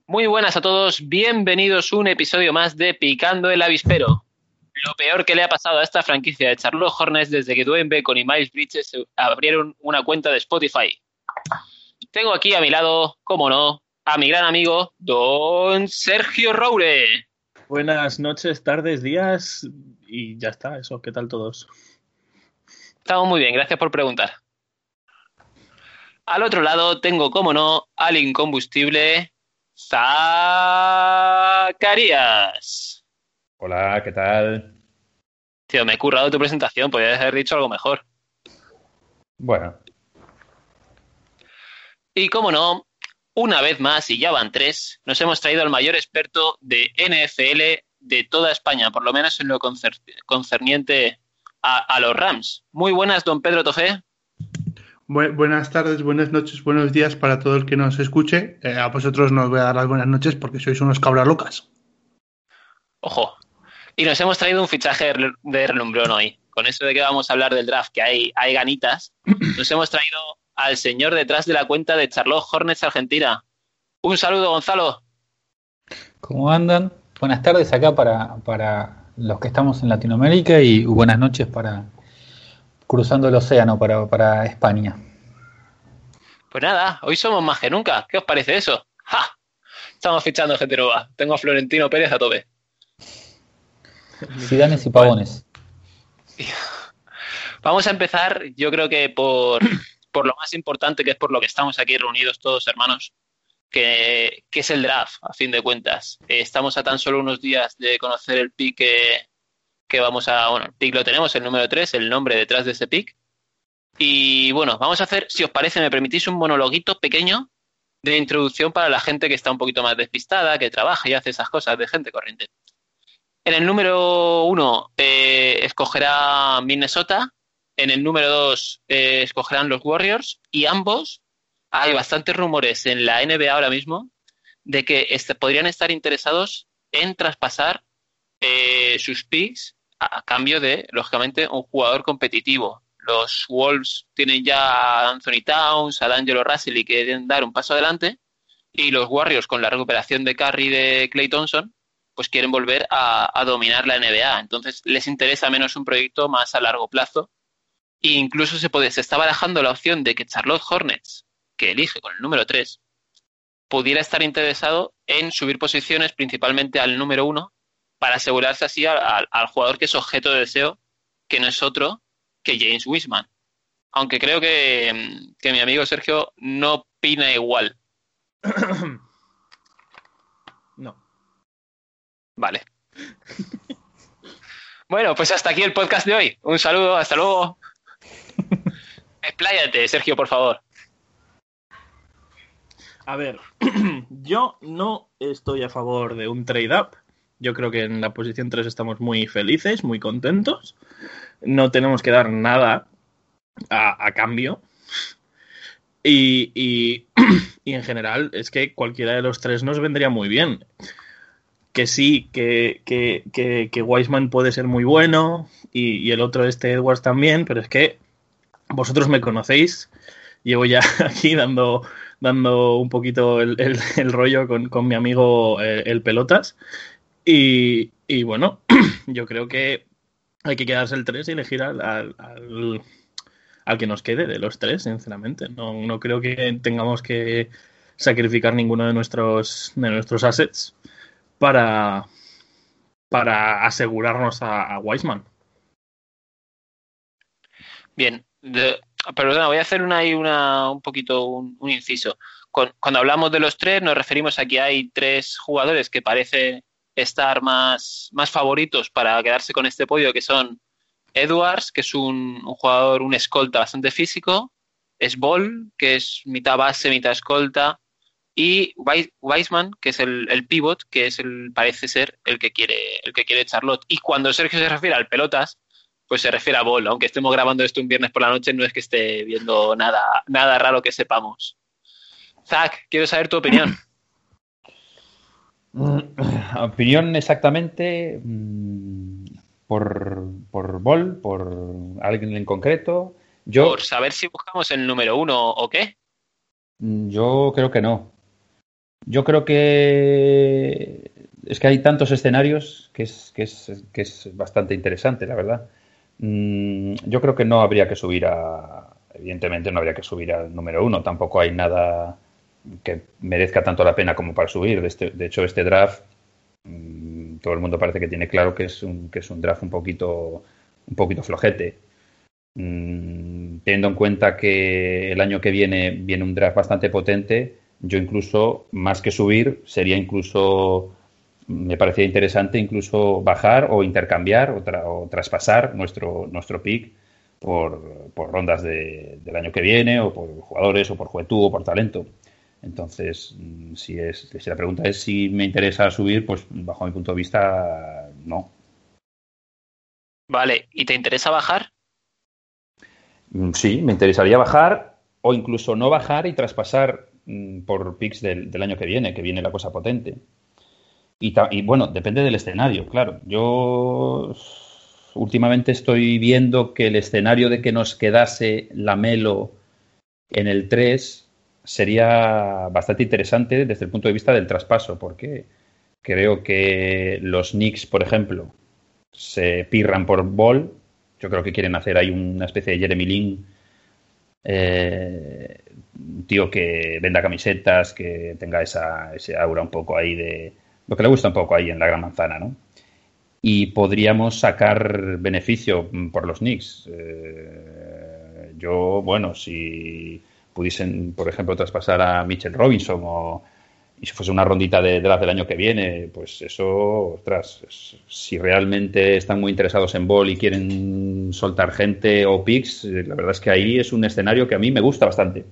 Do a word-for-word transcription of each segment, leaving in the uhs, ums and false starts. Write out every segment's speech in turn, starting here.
Muy buenas a todos, bienvenidos a un episodio más de Picando el Avispero. Lo peor que le ha pasado a esta franquicia de Charlotte Hornets desde que Dwayne Bacon y Miles Bridges abrieron una cuenta de Spotify. Tengo aquí a mi lado, como no, a mi gran amigo, don Sergio Roure. Buenas noches, tardes, días y ya está, eso, ¿qué tal todos? Estamos muy bien, gracias por preguntar. Al otro lado tengo, como no, al incombustible Zacarías. Hola, ¿qué tal? Tío, me he currado tu presentación, podrías haber dicho algo mejor. Bueno, Y como no, una vez más, y ya van tres, nos hemos traído al mayor experto de N F L de toda España, por lo menos en lo concer- concerniente a, a los Rams. Muy buenas, don Pedro Tofé. Bu- buenas tardes, buenas noches, buenos días para todo el que nos escuche. Eh, a vosotros no os voy a dar las buenas noches porque sois unos cabras locas. Ojo. Y nos hemos traído un fichaje de relumbrón hoy. Con eso de que vamos a hablar del draft, que hay, hay ganitas, nos hemos traído al señor detrás de la cuenta de Charlotte Hornets Argentina. Un saludo, Gonzalo. ¿Cómo andan? Buenas tardes acá para, para los que estamos en Latinoamérica y buenas noches para cruzando el océano para, para España. Pues nada, hoy somos más que nunca. ¿Qué os parece eso? ¡Ja! Estamos fichando gente nueva. Tengo a Florentino Pérez a tope. Zidanes y pavones. Vamos a empezar, yo creo que por, por lo más importante, que es por lo que estamos aquí reunidos todos, hermanos, que, que es el draft, a fin de cuentas. Eh, estamos a tan solo unos días de conocer el pick que, que vamos a... Bueno, el pick lo tenemos, el número tres, el nombre detrás de ese pick. Y bueno, vamos a hacer, si os parece, me permitís un monologuito pequeño de introducción para la gente que está un poquito más despistada, que trabaja y hace esas cosas de gente corriente. En el número uno eh, escogerá Minnesota, en el número dos eh, escogerán los Warriors y ambos, hay bastantes rumores en la N B A ahora mismo de que este, podrían estar interesados en traspasar eh, sus picks a, a cambio de, lógicamente, un jugador competitivo. Los Wolves tienen ya a Anthony Towns, a D'Angelo Russell y quieren dar un paso adelante, y los Warriors, con la recuperación de Curry y de Klay Thompson, pues quieren volver a, a dominar la N B A. Entonces les interesa menos un proyecto más a largo plazo. E incluso se, puede, se está barajando la opción de que Charlotte Hornets, que elige con el número tres, pudiera estar interesado en subir posiciones principalmente al número uno para asegurarse así al, al, al jugador que es objeto de deseo, que no es otro que James Wiseman. Aunque creo que, que mi amigo Sergio no opina igual. No. Vale. Bueno, pues hasta aquí el podcast de hoy. Un saludo, hasta luego. Expláyate, Sergio, por favor. A ver, yo no estoy a favor de un trade-up. Yo creo que en la posición tres estamos muy felices, muy contentos. No tenemos que dar nada a, a cambio. Y, y, y en general es que cualquiera de los tres nos vendría muy bien. Que sí, que, que, que, que Wiseman puede ser muy bueno y, y el otro, este Edwards también, pero es que vosotros me conocéis, llevo ya aquí dando, dando un poquito el, el, el rollo con, con mi amigo eh, el Pelotas y, y bueno, yo creo que hay que quedarse el tres y elegir al, al, al, al que nos quede de los tres, sinceramente. No, no creo que tengamos que sacrificar ninguno de nuestros, de nuestros assets para, para asegurarnos a, a Wiseman. Bien, de, perdona, voy a hacer una, una, un poquito un, un inciso. Con, cuando hablamos de los tres, nos referimos a que hay tres jugadores que parecen estar más, más favoritos para quedarse con este podio, que son Edwards, que es un, un jugador, un escolta bastante físico, es Ball, que es mitad base, mitad escolta, y Wiseman, que es el, el pivot, que es el, parece ser el que quiere, el que quiere Charlotte. Y cuando Sergio se refiere al Pelotas, pues se refiere a Ball. Aunque estemos grabando esto un viernes por la noche, no es que esté viendo nada, nada raro que sepamos. Zach, quiero saber tu opinión. opinión exactamente mmm, por, por Ball, por alguien en concreto. Yo, Por saber si buscamos el número uno o qué. Yo creo que no. Yo creo que es que hay tantos escenarios que es, que es, que es bastante interesante, la verdad. Mm, yo creo que no habría que subir a... Evidentemente no habría que subir al número uno. Tampoco hay nada que merezca tanto la pena como para subir. De, este, de hecho, este draft, mmm, todo el mundo parece que tiene claro que es un, que es un draft un poquito, un poquito flojete. Mm, teniendo en cuenta que el año que viene viene un draft bastante potente, yo incluso, más que subir, sería incluso, me parecía interesante incluso bajar o intercambiar o, tra o traspasar nuestro, nuestro pick por, por rondas de, del año que viene, o por jugadores, o por juventud, o por talento. Entonces, si, es, si la pregunta es si me interesa subir, pues bajo mi punto de vista, no. Vale, ¿y te interesa bajar? Sí, me interesaría bajar o incluso no bajar y traspasar mmm, por picks del, del año que viene, que viene la cosa potente. Y, y bueno, depende del escenario, claro. Yo últimamente estoy viendo que el escenario de que nos quedase Lamelo en el tres sería bastante interesante desde el punto de vista del traspaso, porque creo que los Knicks, por ejemplo, se pirran por Ball. Yo creo que quieren hacer ahí una especie de Jeremy Lin, eh, un tío que venda camisetas, que tenga esa, ese aura un poco ahí de... lo que le gusta un poco ahí en la Gran Manzana, ¿no? Y podríamos sacar beneficio por los Knicks. Eh, yo, bueno, si pudiesen, por ejemplo, traspasar a Mitchell Robinson o y si fuese una rondita de draft del año que viene, pues eso, ostras, es, si realmente están muy interesados en Ball y quieren soltar gente o picks, la verdad es que ahí es un escenario que a mí me gusta bastante.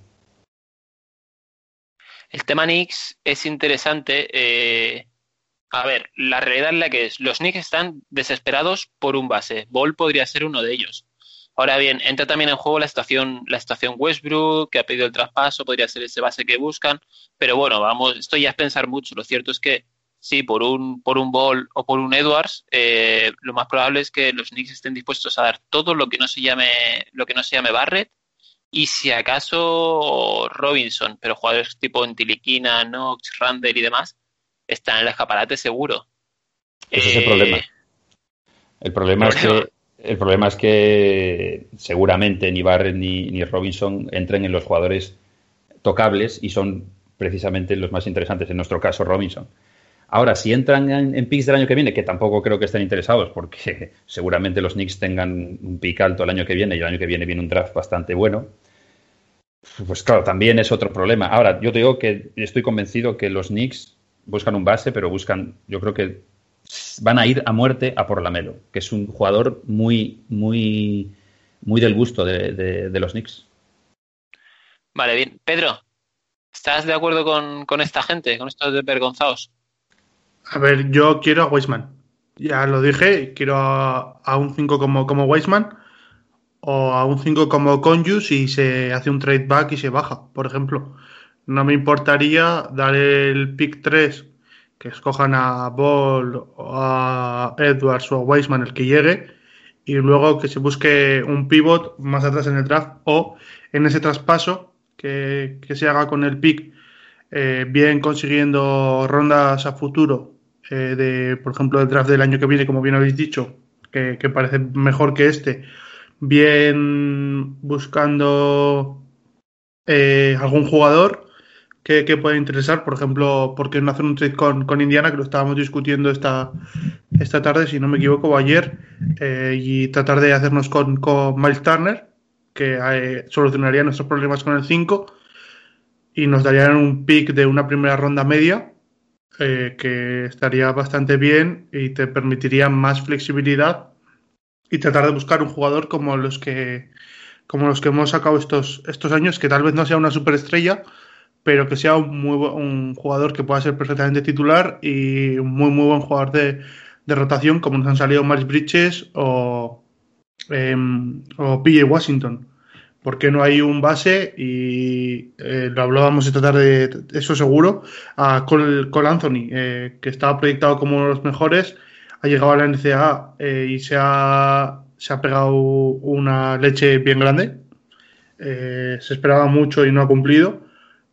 El tema Knicks es interesante. Eh, a ver, la realidad es la que es. Los Knicks están desesperados por un base. Ball podría ser uno de ellos. Ahora bien, entra también en juego la estación, la estación Westbrook, que ha pedido el traspaso, podría ser ese base que buscan. Pero bueno, vamos, esto ya es pensar mucho. Lo cierto es que sí, por un, por un Ball o por un Edwards, eh, lo más probable es que los Knicks estén dispuestos a dar todo lo que no se llame, lo que no se llame Barrett. Y si acaso Robinson, pero jugadores tipo Ntiliquina, Knox, Randle y demás, están en el escaparate seguro. Ese eh, es el problema. El problema, problema. Es que el problema es que seguramente ni Barrett ni, ni Robinson entren en los jugadores tocables y son precisamente los más interesantes, en nuestro caso Robinson. Ahora, si entran en, en picks del año que viene, que tampoco creo que estén interesados, porque seguramente los Knicks tengan un pick alto el año que viene y el año que viene viene un draft bastante bueno, pues claro, también es otro problema. Ahora, yo te digo que estoy convencido que los Knicks buscan un base, pero buscan, yo creo que van a ir a muerte a por Lamelo, que es un jugador muy, muy, muy del gusto de, de, de los Knicks. Vale, bien. Pedro, ¿estás de acuerdo con, con esta gente, con estos desvergonzados? A ver, yo quiero a Weissman. Ya lo dije, quiero a, a un cinco como, como Weissman o a un cinco como Conjus y se hace un trade back y se baja, por ejemplo. No me importaría dar el pick tres, que escojan a Ball, o a Edwards o a Weissman, el que llegue, y luego que se busque un pivot más atrás en el draft o en ese traspaso que, que se haga con el pick, eh, bien consiguiendo rondas a futuro, eh, de, por ejemplo, el draft del año que viene, como bien habéis dicho, que, que parece mejor que este, bien buscando eh, algún jugador que, que pueda interesar. Por ejemplo, ¿por qué no hacer un trade con, con Indiana? Que lo estábamos discutiendo esta, esta tarde, si no me equivoco, o ayer, eh, y tratar de hacernos con, con Miles Turner, que eh, solucionaría nuestros problemas con el cinco y nos darían un pick de una primera ronda media, eh, que estaría bastante bien y te permitiría más flexibilidad y tratar de buscar un jugador como los que como los que hemos sacado estos, estos años, que tal vez no sea una superestrella, pero que sea un, muy, un jugador que pueda ser perfectamente titular y un muy muy buen jugador de, de rotación, como nos han salido Miles Bridges o, eh, o P J Washington. ¿Por qué no hay un base? Y eh, lo hablábamos esta tarde, eso seguro, a Cole, Cole Anthony, eh, que estaba proyectado como uno de los mejores, ha llegado a la N C A A eh, y se ha, se ha pegado una leche bien grande. Eh, se esperaba mucho y no ha cumplido.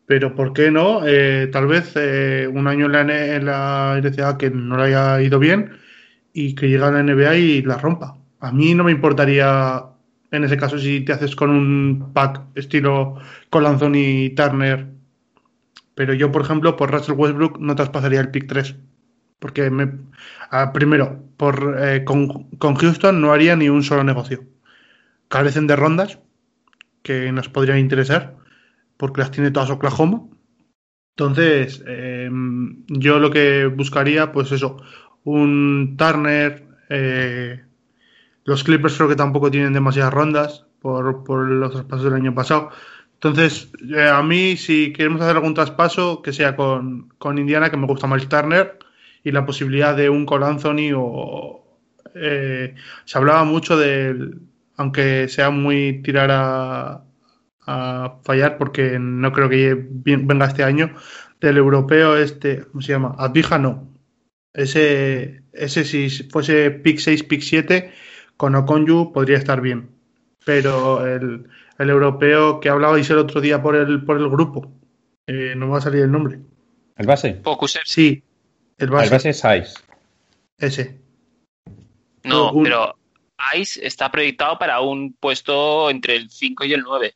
pero ¿por qué no? Eh, tal vez eh, un año en la, N- en la N C A A que no le haya ido bien y que llegue a la N B A y la rompa. A mí no me importaría, en ese caso, si te haces con un pack estilo Collanzón y Turner, pero yo, por ejemplo, por Russell Westbrook no traspasaría el pick tres. Porque, me, ah, primero, por, eh, con, con Houston no haría ni un solo negocio. Carecen de rondas que nos podrían interesar, porque las tiene todas Oklahoma. Entonces, eh, yo lo que buscaría, pues eso, un Turner. Eh, los Clippers creo que tampoco tienen demasiadas rondas por, por los traspasos del año pasado. Entonces, eh, a mí, si queremos hacer algún traspaso, que sea con, con Indiana, que me gusta más Turner, y la posibilidad de un Cole Anthony o... Eh, se hablaba mucho del... Aunque sea muy tirar a, a fallar, porque no creo que venga este año, del europeo este, ¿cómo se llama? Advija no. Ese, ese si fuese pick seis, pick siete, con Okonju podría estar bien. Pero el, el europeo que hablabais el otro día por el, por el grupo, eh, no me va a salir el nombre. ¿El base? Pokusevski. Sí, el base. El base es Ice. Ese. No, Un- pero Ice está proyectado para un puesto entre el cinco y el nueve.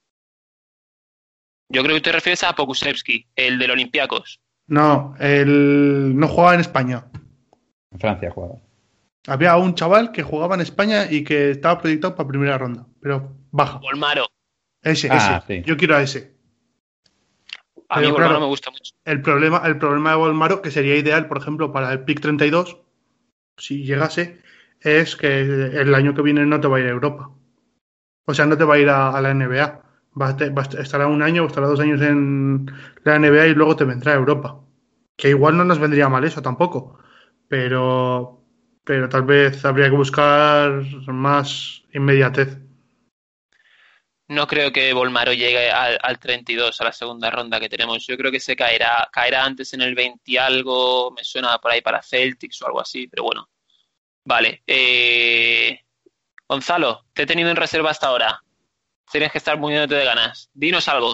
Yo creo que te refieres a Pokusevski, el del Olympiacos. No, el, no jugaba en España. En Francia jugaba. Había un chaval que jugaba en España y que estaba proyectado para primera ronda, pero baja. Volmaro. Ese, Ah, ese. sí. Yo quiero a ese. A Pero mí Volmaro claro, me gusta mucho. El problema, el problema de Volmaro, que sería ideal, por ejemplo, para el pick treinta y dos, si llegase, es que el año que viene no te va a ir a Europa. O sea, no te va a ir a, a la N B A. Va a, te- va a estará un año o estará dos años en la N B A y luego te vendrá a Europa. Que igual no nos vendría mal eso tampoco. Pero, pero tal vez habría que buscar más inmediatez. No creo que Volmaro llegue al, al treinta y dos, a la segunda ronda que tenemos. Yo creo que se caerá, caerá antes en el veinte y algo, me suena por ahí para Celtics o algo así, pero bueno. Vale. Eh... Gonzalo, te he tenido en reserva hasta ahora. Tienes que estar muriéndote de ganas. Dinos algo.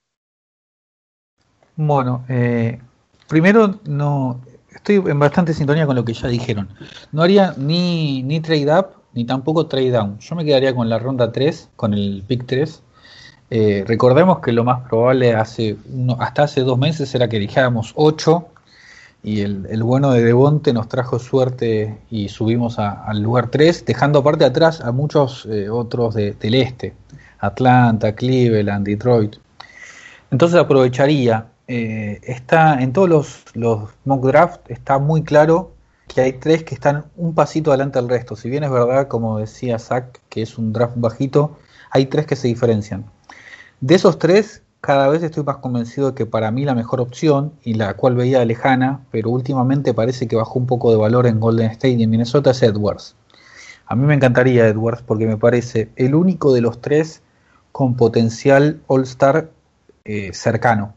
Bueno, eh, primero no estoy en bastante sintonía con lo que ya dijeron. No haría ni, ni trade up ni tampoco trade down. Yo me quedaría con la ronda tres, con el pick tres. Eh, recordemos que lo más probable hace uno, hasta hace dos meses era que eligiéramos ocho y el, el bueno de Devonte nos trajo suerte y subimos a- al lugar tres, dejando aparte atrás a muchos eh, otros de- del este, Atlanta, Cleveland, Detroit. Entonces aprovecharía, eh, está en todos los, los mock draft está muy claro que hay tres que están un pasito adelante del resto. Si bien es verdad, como decía Zach, que es un draft bajito, hay tres que se diferencian. De esos tres, cada vez estoy más convencido de que para mí la mejor opción, y la cual veía lejana, pero últimamente parece que bajó un poco de valor en Golden State y en Minnesota, es Edwards. A mí me encantaría Edwards porque me parece el único de los tres con potencial All-Star eh, cercano.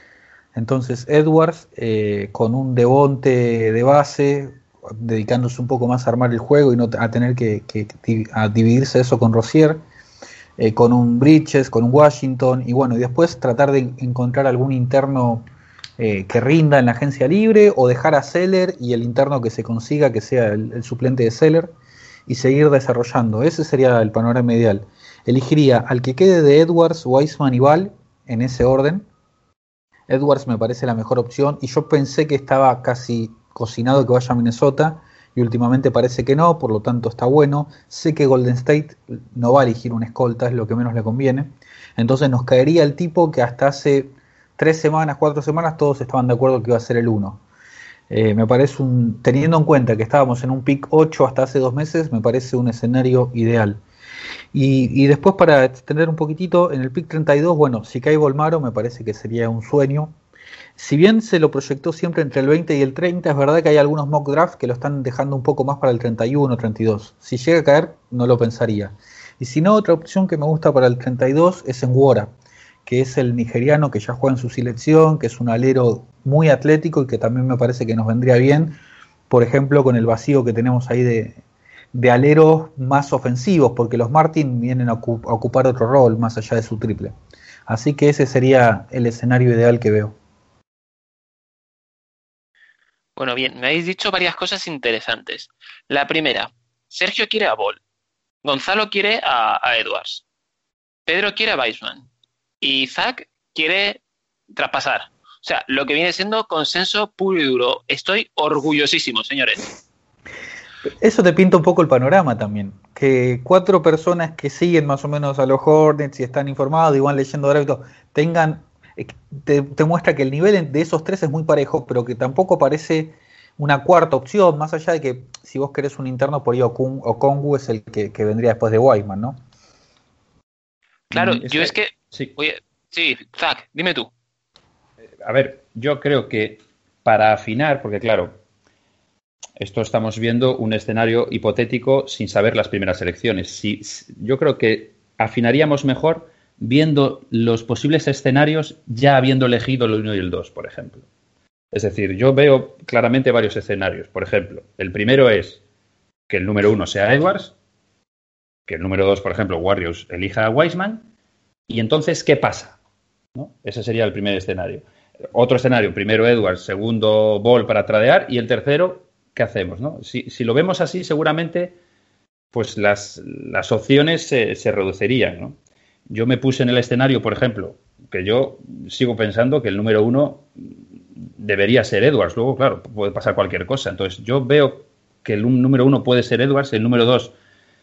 Entonces Edwards, eh, con un Devonte de base, dedicándose un poco más a armar el juego y no a tener que, que a dividirse eso con Rozier, eh, con un Bridges, con un Washington, y bueno, y después tratar de encontrar algún interno eh, que rinda en la agencia libre, o dejar a Zeller y el interno que se consiga que sea el, el suplente de Zeller, y seguir desarrollando. Ese sería el panorama ideal. Elegiría al que quede de Edwards, Wiseman y Ball, en ese orden. Edwards me parece la mejor opción, y yo pensé que estaba casi cocinado que vaya a Minnesota, y últimamente parece que no, por lo tanto está bueno. Sé que Golden State no va a elegir una escolta, es lo que menos le conviene. Entonces nos caería el tipo que hasta hace tres semanas, cuatro semanas, todos estaban de acuerdo que iba a ser el uno. Eh, me parece un, teniendo en cuenta que estábamos en un pick ocho hasta hace dos meses, me parece un escenario ideal. Y, y después, para extender un poquitito, en el pick treinta y dos, bueno, si cae Volmaro me parece que sería un sueño. Si bien se lo proyectó siempre entre el veinte y el treinta, es verdad que hay algunos mock drafts que lo están dejando un poco más para el treinta y uno, treinta y dos. Si llega a caer, no lo pensaría. Y si no, otra opción que me gusta para el treinta y dos es Nwora, que es el nigeriano que ya juega en su selección, que es un alero muy atlético y que también me parece que nos vendría bien, por ejemplo, con el vacío que tenemos ahí de, de aleros más ofensivos, porque los Martin vienen a, ocup- a ocupar otro rol más allá de su triple. Así que ese sería el escenario ideal que veo. Bueno, bien, me habéis dicho varias cosas interesantes. La primera, Sergio quiere a Ball, Gonzalo quiere a, a Edwards, Pedro quiere a Weissman y Zach quiere traspasar. O sea, lo que viene siendo consenso puro y duro. Estoy orgullosísimo, señores. Eso te pinta un poco el panorama también. Que cuatro personas que siguen más o menos a los Hornets y están informados y van leyendo draft, tengan... Te, te muestra que el nivel de esos tres es muy parejo, pero que tampoco parece una cuarta opción, más allá de que si vos querés un interno por ahí Okun, Okongwu es el que, que vendría después de Weissman, ¿no? Claro, Mm, yo que, es que... Sí. Oye, sí, Zach, dime tú. A ver, yo creo que para afinar, porque claro, esto estamos viendo un escenario hipotético sin saber las primeras elecciones. Si, yo creo que afinaríamos mejor viendo los posibles escenarios ya habiendo elegido el uno y el dos, por ejemplo. Es decir, yo veo claramente varios escenarios. Por ejemplo, el primero es que el número uno sea Edwards, que el número dos, por ejemplo, Warriors elija a Weissman, y entonces, ¿qué pasa? ¿No? Ese sería el primer escenario. Otro escenario, primero Edwards, segundo Ball para tradear, y el tercero, ¿qué hacemos? ¿No? Si, si lo vemos así, seguramente pues las, las opciones se, se reducirían, ¿no? Yo me puse en el escenario, por ejemplo, que yo sigo pensando que el número uno debería ser Edwards. Luego, claro, puede pasar cualquier cosa. Entonces, yo veo que el número uno puede ser Edwards, el número dos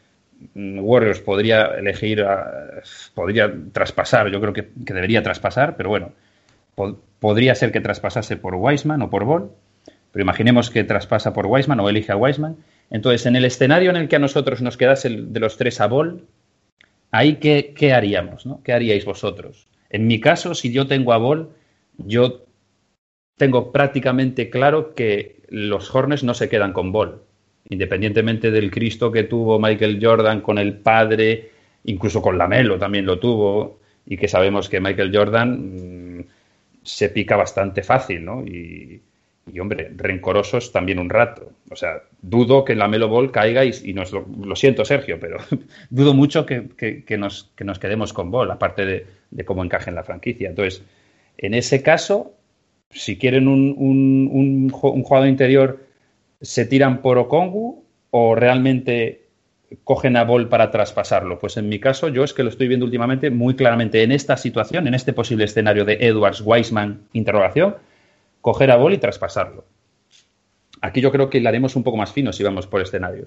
Warriors podría elegir, a, podría traspasar, yo creo que, que debería traspasar, pero bueno, pod, podría ser que traspasase por Weissman o por Ball, pero imaginemos que traspasa por Weissman o elige a Weissman. Entonces, en el escenario en el que a nosotros nos quedase el, de los tres a Ball, ahí qué, qué haríamos, ¿no? ¿Qué haríais vosotros? En mi caso, si yo tengo a Ball, yo tengo prácticamente claro que los Hornets no se quedan con Ball. Independientemente del Cristo que tuvo Michael Jordan con el padre, incluso con Lamelo también lo tuvo, y que sabemos que Michael Jordan mmm, se pica bastante fácil, ¿no? Y, y, hombre, rencorosos también un rato. O sea, dudo que Lamelo Ball caiga y, y nos lo, lo siento, Sergio, pero dudo mucho que, que, que, nos, que nos quedemos con Ball, aparte de, de cómo encaje en la franquicia. Entonces, en ese caso, si quieren un, un, un, un jugador interior, ¿se tiran por Okongwu o realmente cogen a Ball para traspasarlo? Pues en mi caso, yo es que lo estoy viendo últimamente muy claramente en esta situación, en este posible escenario de Edwards, Weissman, interrogación, coger a Ball y traspasarlo. Aquí yo creo que le haremos un poco más fino si vamos por escenarios.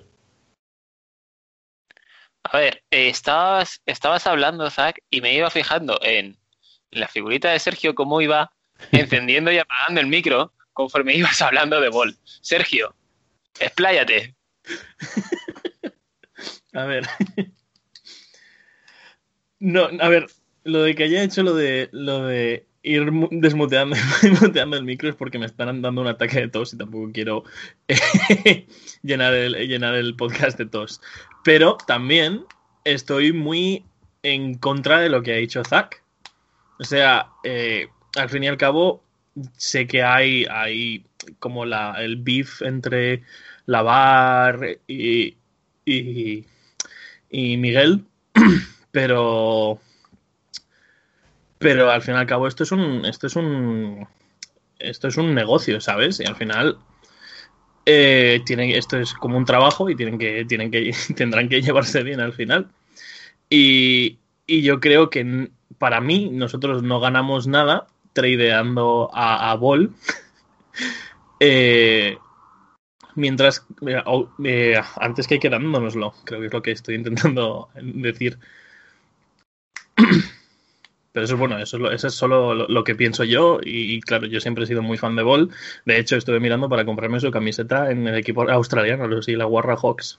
A ver, eh, estabas, estabas hablando, Zach, y me iba fijando en la figurita de Sergio, cómo iba encendiendo y apagando el micro conforme ibas hablando de Ball. Sergio, expláyate. A ver. No, a ver, lo de que haya hecho lo de lo de ir desmuteando, desmuteando el micro es porque me están dando un ataque de tos y tampoco quiero eh, llenar, el, llenar el podcast de tos. Pero también estoy muy en contra de lo que ha dicho Zach. O sea, eh, al fin y al cabo, sé que hay, hay como la, el beef entre Lavar y, y, y Miguel, pero pero al fin y al cabo esto es un esto es un esto es un negocio, ¿sabes? Y al final eh, tienen, esto es como un trabajo y tienen que tienen que tendrán que llevarse bien al final. Y, y yo creo que para mí nosotros no ganamos nada tradeando a, a Ball. eh, Mientras, eh, antes que quedándonoslo, creo que es lo que estoy intentando decir. Pero eso es bueno, eso es, lo, eso es solo lo, lo que pienso yo. Y, y claro, yo siempre he sido muy fan de Ball. De hecho, estuve mirando para comprarme su camiseta en el equipo australiano, los Illawarra Hawks.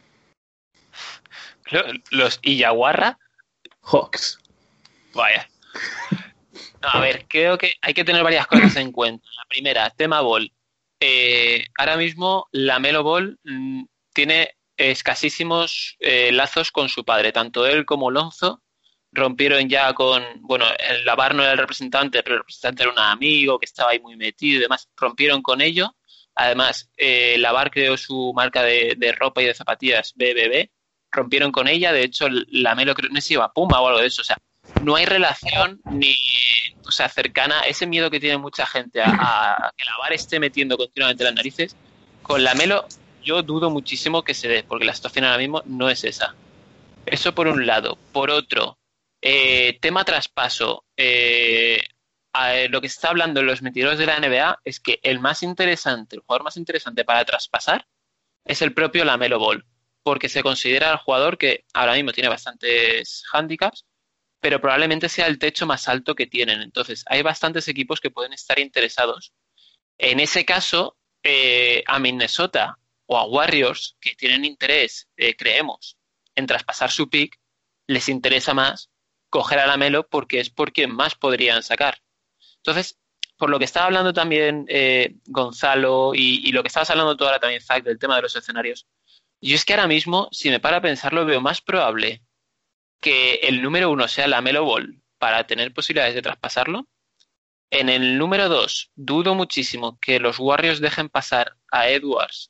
¿Los Illawarra? Hawks. Vaya. No, a ver, creo que hay que tener varias cosas en cuenta. La primera, tema Ball. Eh, ahora mismo Lamelo Ball mmm, tiene escasísimos eh, lazos con su padre, tanto él como Lonzo rompieron ya con, bueno, el Lavar no era el representante, pero el representante era un amigo que estaba ahí muy metido y demás, rompieron con ello. Además, eh, Lavar creó su marca de, de ropa y de zapatillas B B B, rompieron con ella, de hecho Lamelo no sé si iba a Puma o algo de eso, o sea, no hay relación ni, o sea, cercana, ese miedo que tiene mucha gente a, a que la V A R esté metiendo continuamente las narices, con Lamelo yo dudo muchísimo que se dé, porque la situación ahora mismo no es esa. Eso por un lado. Por otro, eh, tema traspaso. Eh, a, lo que se está hablando en los mentirosos de la N B A es que el más interesante, el jugador más interesante para traspasar es el propio Lamelo Ball, porque se considera el jugador que ahora mismo tiene bastantes handicaps, pero probablemente sea el techo más alto que tienen. Entonces, hay bastantes equipos que pueden estar interesados. En ese caso, eh, a Minnesota o a Warriors, que tienen interés, eh, creemos, en traspasar su pick, les interesa más coger a Lamelo porque es por quien más podrían sacar. Entonces, por lo que estaba hablando también eh, Gonzalo y, y lo que estabas hablando tú ahora también, Zach, del tema de los escenarios, yo es que ahora mismo, si me para a pensarlo, veo más probable que el número uno sea Lamelo Ball para tener posibilidades de traspasarlo. En el número dos, dudo muchísimo que los Warriors dejen pasar a Edwards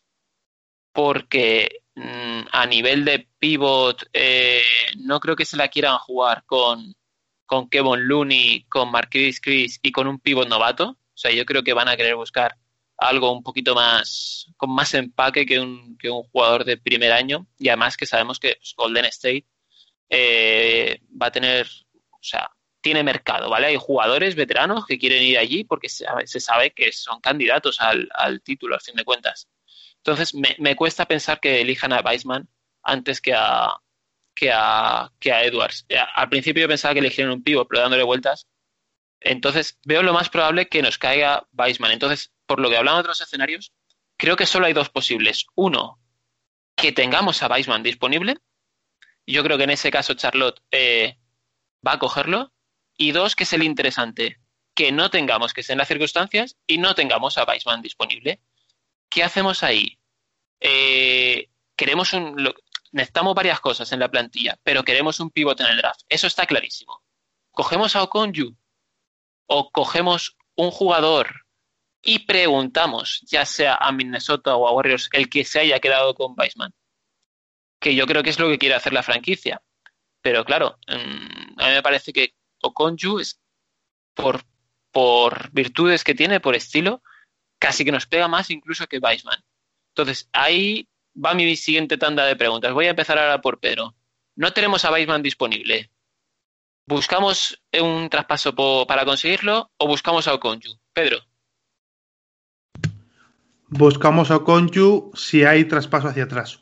porque mmm, a nivel de pivot eh, no creo que se la quieran jugar con, con Kevon Looney, con Marquise Chriss y con un pivot novato. O sea, yo creo que van a querer buscar algo un poquito más, con más empaque que un, que un jugador de primer año, y además que sabemos que pues, Golden State eh, va a tener, o sea, tiene mercado, ¿vale? Hay jugadores veteranos que quieren ir allí porque se, se sabe que son candidatos al, al título, al fin de cuentas. Entonces, me, me cuesta pensar que elijan a Wiseman antes que a, que a, que a Edwards. Al principio yo pensaba que eligieron un pívot, pero dándole vueltas. Entonces, veo lo más probable que nos caiga Wiseman. Entonces, por lo que hablamos de otros escenarios, creo que solo hay dos posibles. Uno, que tengamos a Wiseman disponible. Yo creo que en ese caso Charlotte eh, va a cogerlo. Y dos, que es el interesante, que no tengamos que estén las circunstancias y no tengamos a Wiseman disponible. ¿Qué hacemos ahí? Eh, queremos un, lo, necesitamos varias cosas en la plantilla, pero queremos un pivote en el draft. Eso está clarísimo. ¿Cogemos a Okonju o cogemos un jugador y preguntamos, ya sea a Minnesota o a Warriors, el que se haya quedado con Wiseman? Que yo creo que es lo que quiere hacer la franquicia. Pero claro, a mí me parece que Okonju es por, por virtudes que tiene, por estilo, casi que nos pega más incluso que Wiseman. Entonces, ahí va mi siguiente tanda de preguntas. Voy a empezar ahora por Pedro. No tenemos a Wiseman disponible. ¿Buscamos un traspaso po- para conseguirlo o buscamos a Okonju? Pedro. Buscamos a Okonju si hay traspaso hacia atrás.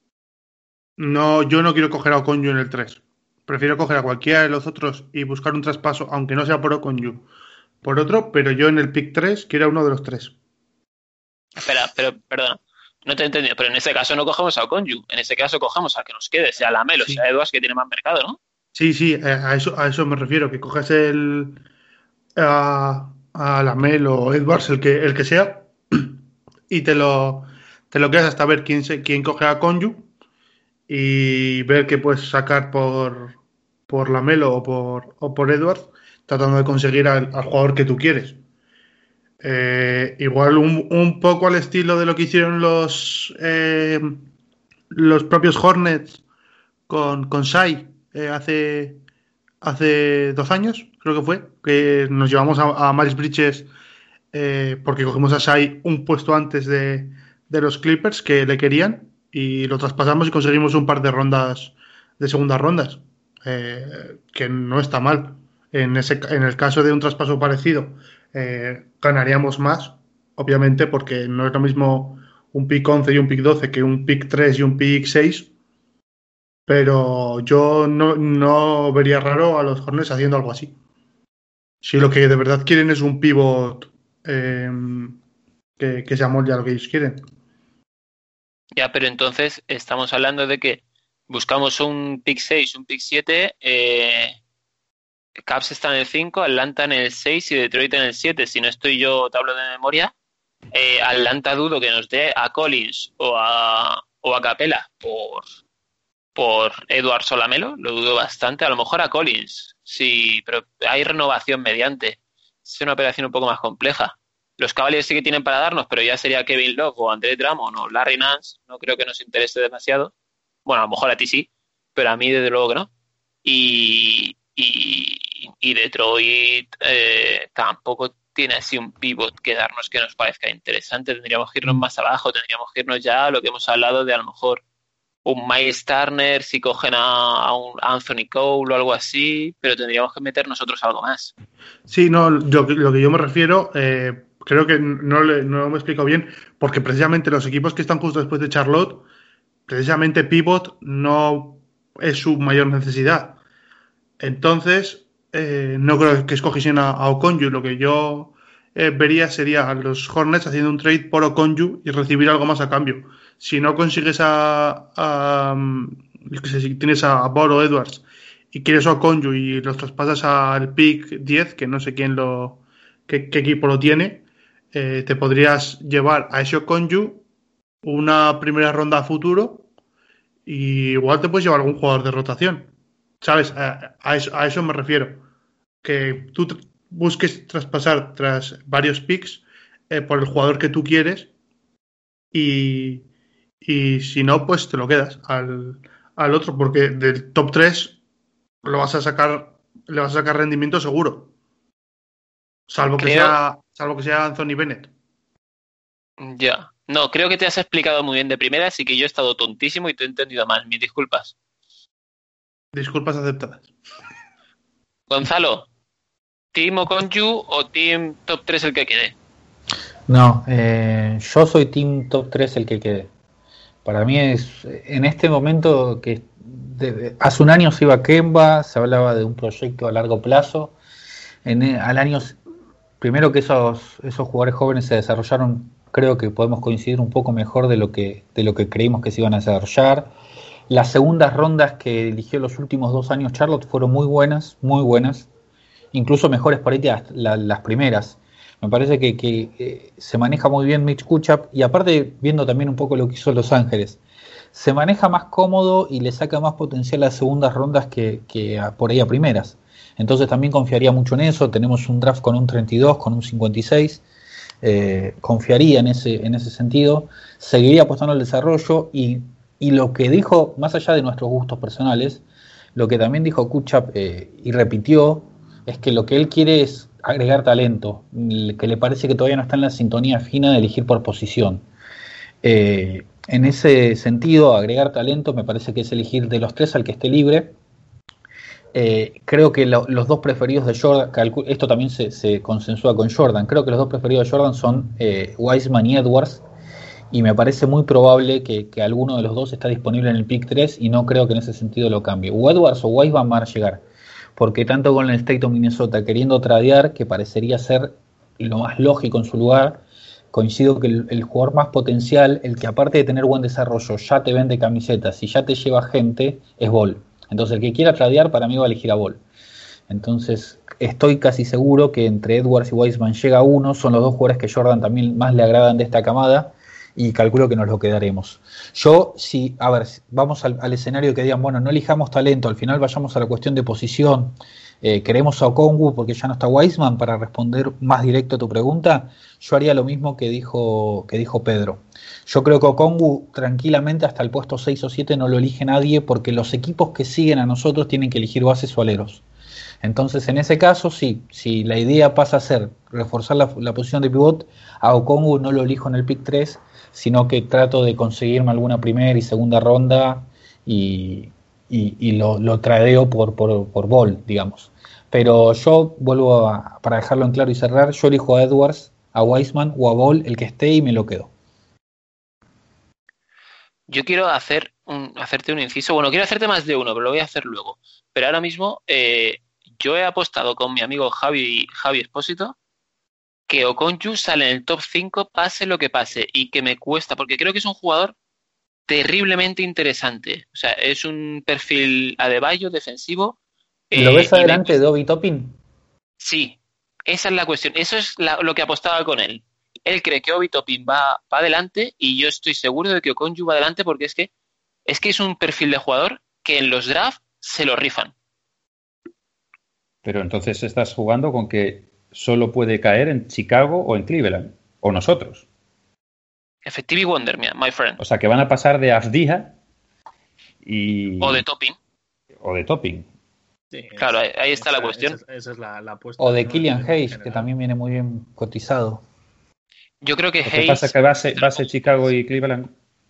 No, yo no quiero coger a Okonju en el tres. Prefiero coger a cualquiera de los otros y buscar un traspaso, aunque no sea por Okonju, por otro, pero yo en el pick tres quiero a uno de los tres. Espera, pero perdona, no te he entendido, pero en ese caso no cogemos a Okonju, en ese caso cogemos al que nos quede, sea Lamelo, Sí. sea Edwards, que tiene más mercado, ¿no? Sí, sí, a eso, a eso me refiero, que coges el a, a Lamelo o Edwards, el que, el que sea, y te lo, te lo quedas hasta ver quién, se, quién coge a Okonju y ver qué puedes sacar por, por Lamelo o por, o por Edwards, tratando de conseguir al, al jugador que tú quieres. Eh, igual un, un poco al estilo de lo que hicieron los eh, los propios Hornets con, con Shai eh, hace, hace dos años, creo que fue, que nos llevamos a, a Miles Bridges eh, porque cogimos a Shai un puesto antes de, de los Clippers que le querían y lo traspasamos y conseguimos un par de rondas, de segundas rondas, eh, que no está mal. En, ese, en el caso de un traspaso parecido, eh, ganaríamos más, obviamente, porque no es lo mismo un pick once y un pick doce que un pick tres y un pick seis. Pero yo no, no vería raro a los Hornets haciendo algo así. Si lo que de verdad quieren es un pivot eh, que, que se amolde a lo que ellos quieren. Ya, pero entonces estamos hablando de que buscamos un pick seis, un pick siete, eh, Cavs está en el cinco, Atlanta en el seis y Detroit en el siete. Si no estoy yo, te hablo de memoria, eh, Atlanta dudo que nos dé a Collins o a, o a Capela por, por Edwards o Lamelo, lo dudo bastante. A lo mejor a Collins, sí, pero hay renovación mediante. Es una operación un poco más compleja. Los Cavaliers sí que tienen para darnos, pero ya sería Kevin Love o Andre Drummond o Larry Nance. No creo que nos interese demasiado. Bueno, a lo mejor a ti sí, pero a mí desde luego que no. Y, y, y Detroit eh, tampoco tiene así un pivot que darnos que nos parezca interesante. Tendríamos que irnos más abajo, tendríamos que irnos ya a lo que hemos hablado de a lo mejor un Miles Turner si cogen a, a un Anthony Cole o algo así, pero tendríamos que meter nosotros algo más. Sí, no, yo, lo que yo me refiero, eh, creo que no, le, no me he explicado bien, porque precisamente los equipos que están justo después de Charlotte, precisamente pivot no es su mayor necesidad. Entonces, eh, no creo que escogiesen a, a Okonju. Lo que yo eh, vería sería a los Hornets haciendo un trade por Okonju y recibir algo más a cambio. Si no consigues a, a yo qué sé, si tienes a Boro Edwards y quieres a Okonju y los traspasas al pick diez, que no sé quién lo, qué, qué equipo lo tiene, eh, te podrías llevar a ese Okonju una primera ronda a futuro y igual te puedes llevar algún jugador de rotación. ¿Sabes? A, a, eso, a eso me refiero. Que tú tr- busques traspasar tras varios picks eh, por el jugador que tú quieres y, y si no, pues te lo quedas al, al otro, porque del top tres lo vas a sacar, le vas a sacar rendimiento seguro. Salvo que Creo, sea, salvo que sea Anthony Bennett. ya, no, creo que te has explicado muy bien de primera, así que yo he estado tontísimo y te he entendido mal, mis disculpas. Disculpas aceptadas. Gonzalo, ¿Team Okonju o Team Top tres el que quede? No, eh, yo soy Team Top tres el que quede. Para mí es, en este momento, que de- de- hace un año se iba Kemba, se hablaba de un proyecto a largo plazo. En, e- al año, primero que esos, esos jugadores jóvenes se desarrollaron, creo que podemos coincidir un poco mejor de lo que, de lo que creímos que se iban a desarrollar. Las segundas rondas que eligió los últimos dos años Charlotte fueron muy buenas, muy buenas, incluso mejores por ahí que las, la- las primeras. Me parece que, que, eh, se maneja muy bien Mitch Kuchap y aparte viendo también un poco lo que hizo Los Ángeles, se maneja más cómodo y le saca más potencial a segundas rondas que, que a, por ahí a primeras. Entonces también confiaría mucho en eso. Tenemos un draft con un treinta y dos, con un cincuenta y seis. Eh, confiaría en ese, en ese sentido. Seguiría apostando al desarrollo y, y lo que dijo, más allá de nuestros gustos personales, lo que también dijo Kuchap eh, y repitió, es que lo que él quiere es agregar talento, que le parece que todavía no está en la sintonía fina de elegir por posición. Eh, en ese sentido, agregar talento me parece que es elegir de los tres al que esté libre. Eh, creo que lo, los dos preferidos de Jordan, calcu- esto también se, se consensúa con Jordan, creo que los dos preferidos de Jordan son eh, Wiseman y Edwards, y me parece muy probable que, que alguno de los dos está disponible en el pick tres y no creo que en ese sentido lo cambie. O Edwards o Wiseman van a llegar, porque tanto con el State of Minnesota queriendo tradear, que parecería ser lo más lógico en su lugar, coincido que el, el jugador más potencial, el que aparte de tener buen desarrollo ya te vende camisetas y ya te lleva gente, es Ball. Entonces el que quiera tradear para mí va a elegir a Ball. Entonces estoy casi seguro que entre Edwards y Wiseman llega uno, son los dos jugadores que Jordan también más le agradan de esta camada y calculo que nos lo quedaremos. Yo, si, a ver, vamos al, al escenario que digan, bueno, no elijamos talento, al final vayamos a la cuestión de posición, eh, queremos a Okongwu porque ya no está Wiseman, para responder más directo a tu pregunta, yo haría lo mismo que dijo, que dijo Pedro. Yo creo que Okongwu tranquilamente hasta el puesto seis o siete no lo elige nadie porque los equipos que siguen a nosotros tienen que elegir bases o aleros. Entonces, en ese caso, sí, si la idea pasa a ser reforzar la, la posición de pivot, a Okongwu no lo elijo en el pick tres, sino que trato de conseguirme alguna primera y segunda ronda y, y, y lo, lo tradeo por, por, por Ball, digamos. Pero yo vuelvo a, para dejarlo en claro y cerrar, yo elijo a Edwards, a Wiseman o a Ball, el que esté, y me lo quedo. Yo quiero hacer un, hacerte un inciso. Bueno, quiero hacerte más de uno, pero lo voy a hacer luego. Pero ahora mismo eh, yo he apostado con mi amigo Javi, Javi Espósito que Okonju sale en el top cinco pase lo que pase y que me cuesta, porque creo que es un jugador terriblemente interesante. O sea, es un perfil Adebayo defensivo. Eh, ¿Lo ves y me adelante de cuesta. Obi Toppin? Sí, esa es la cuestión. Eso es la, lo que apostaba con él. Él cree que Obi Toppin va, va adelante y yo estoy seguro de que Okonju va adelante porque es que es que es un perfil de jugador que en los drafts se lo rifan. Pero entonces estás jugando con que solo puede caer en Chicago o en Cleveland, o nosotros. Effective Wonder, my friend. O sea, que van a pasar de Avdija y... O de Toppin. O de Topping. Sí, Claro, ahí, ahí está esa, la cuestión. Esa, esa es la, la apuesta. O de ¿no? Killian En Hayes, general. que también viene muy bien cotizado. Yo creo que Lo que pasa es Hayes... que base, base Chicago y Cleveland.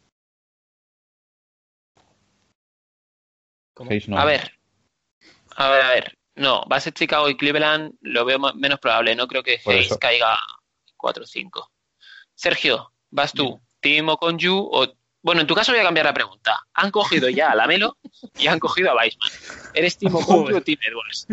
¿Cómo? Hayes no. A ver, a ver, a ver. No, va a ser Chicago y Cleveland, lo veo ma- menos probable. No creo que Por Hayes eso. caiga cuatro o cinco. Sergio, vas tú. Dime. ¿Team Okonju o...? Bueno, en tu caso voy a cambiar la pregunta. Han cogido ya a Lamelo y han cogido a Weissman. ¿Eres Team Okonju Joder. o Team Edwards?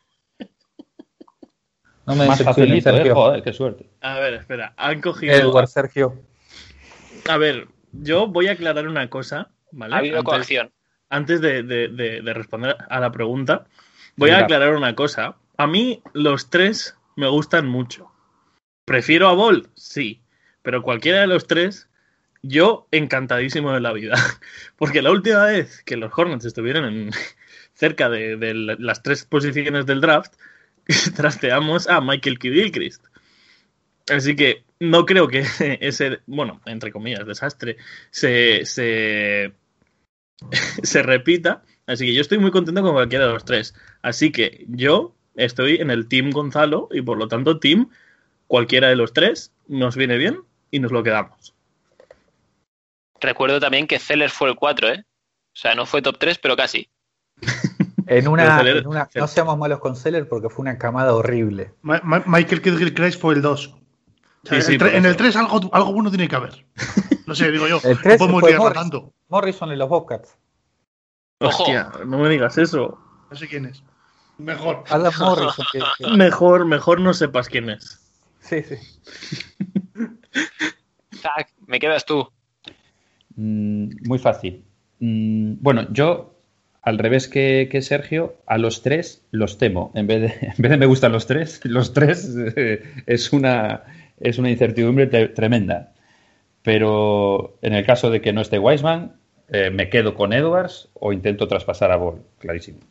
No me Más decepciones, facilito, ¿eh? Sergio. Joder, qué suerte. A ver, espera. Han cogido. Edward, Sergio. A ver, yo voy a aclarar una cosa, ¿vale? Ha habido Antes, coacción. antes de, de- de- de responder a la pregunta, voy a Mira. aclarar una cosa. A mí los tres me gustan mucho. ¿Prefiero a Ball? Sí. Pero cualquiera de los tres, yo encantadísimo de la vida. Porque la última vez que los Hornets estuvieron en- cerca de, de las tres posiciones del draft, trasteamos a Michael Kidd-Gilchrist. Así que no creo que ese, bueno, entre comillas, desastre se, se, se repita. Así que yo estoy muy contento con cualquiera de los tres. Así que yo estoy en el Team Gonzalo y por lo tanto Team cualquiera de los tres nos viene bien y nos lo quedamos. Recuerdo también que Zeller fue el cuatro, ¿eh? O sea, no fue top tres, pero casi. En una, Pero Celer- en una- Celer- no seamos malos con Seller porque fue una camada horrible. Ma- Ma- Michael Kidd-Gilchrist fue el dos. O sea, Sí, sí, el tre- por en el eso. tres algo, algo bueno tiene que haber. No sé, digo yo. El No tres podemos fue liarla Morrison. tanto. Morrison en los Bobcats. Ojo. Hostia, no me digas eso. No sé quién es. Mejor. Adam Morrison. que- que- Mejor, mejor no sepas quién es. sí, sí. Zach, me quedas tú. Mm, muy fácil. Mm, bueno, yo, al revés que, que Sergio, a los tres los temo. En vez de, en vez de me gustan los tres, los tres eh, es una, es una incertidumbre te- tremenda. Pero en el caso de que no esté Wiseman, eh, me quedo con Edwards o intento traspasar a Ball, clarísimo.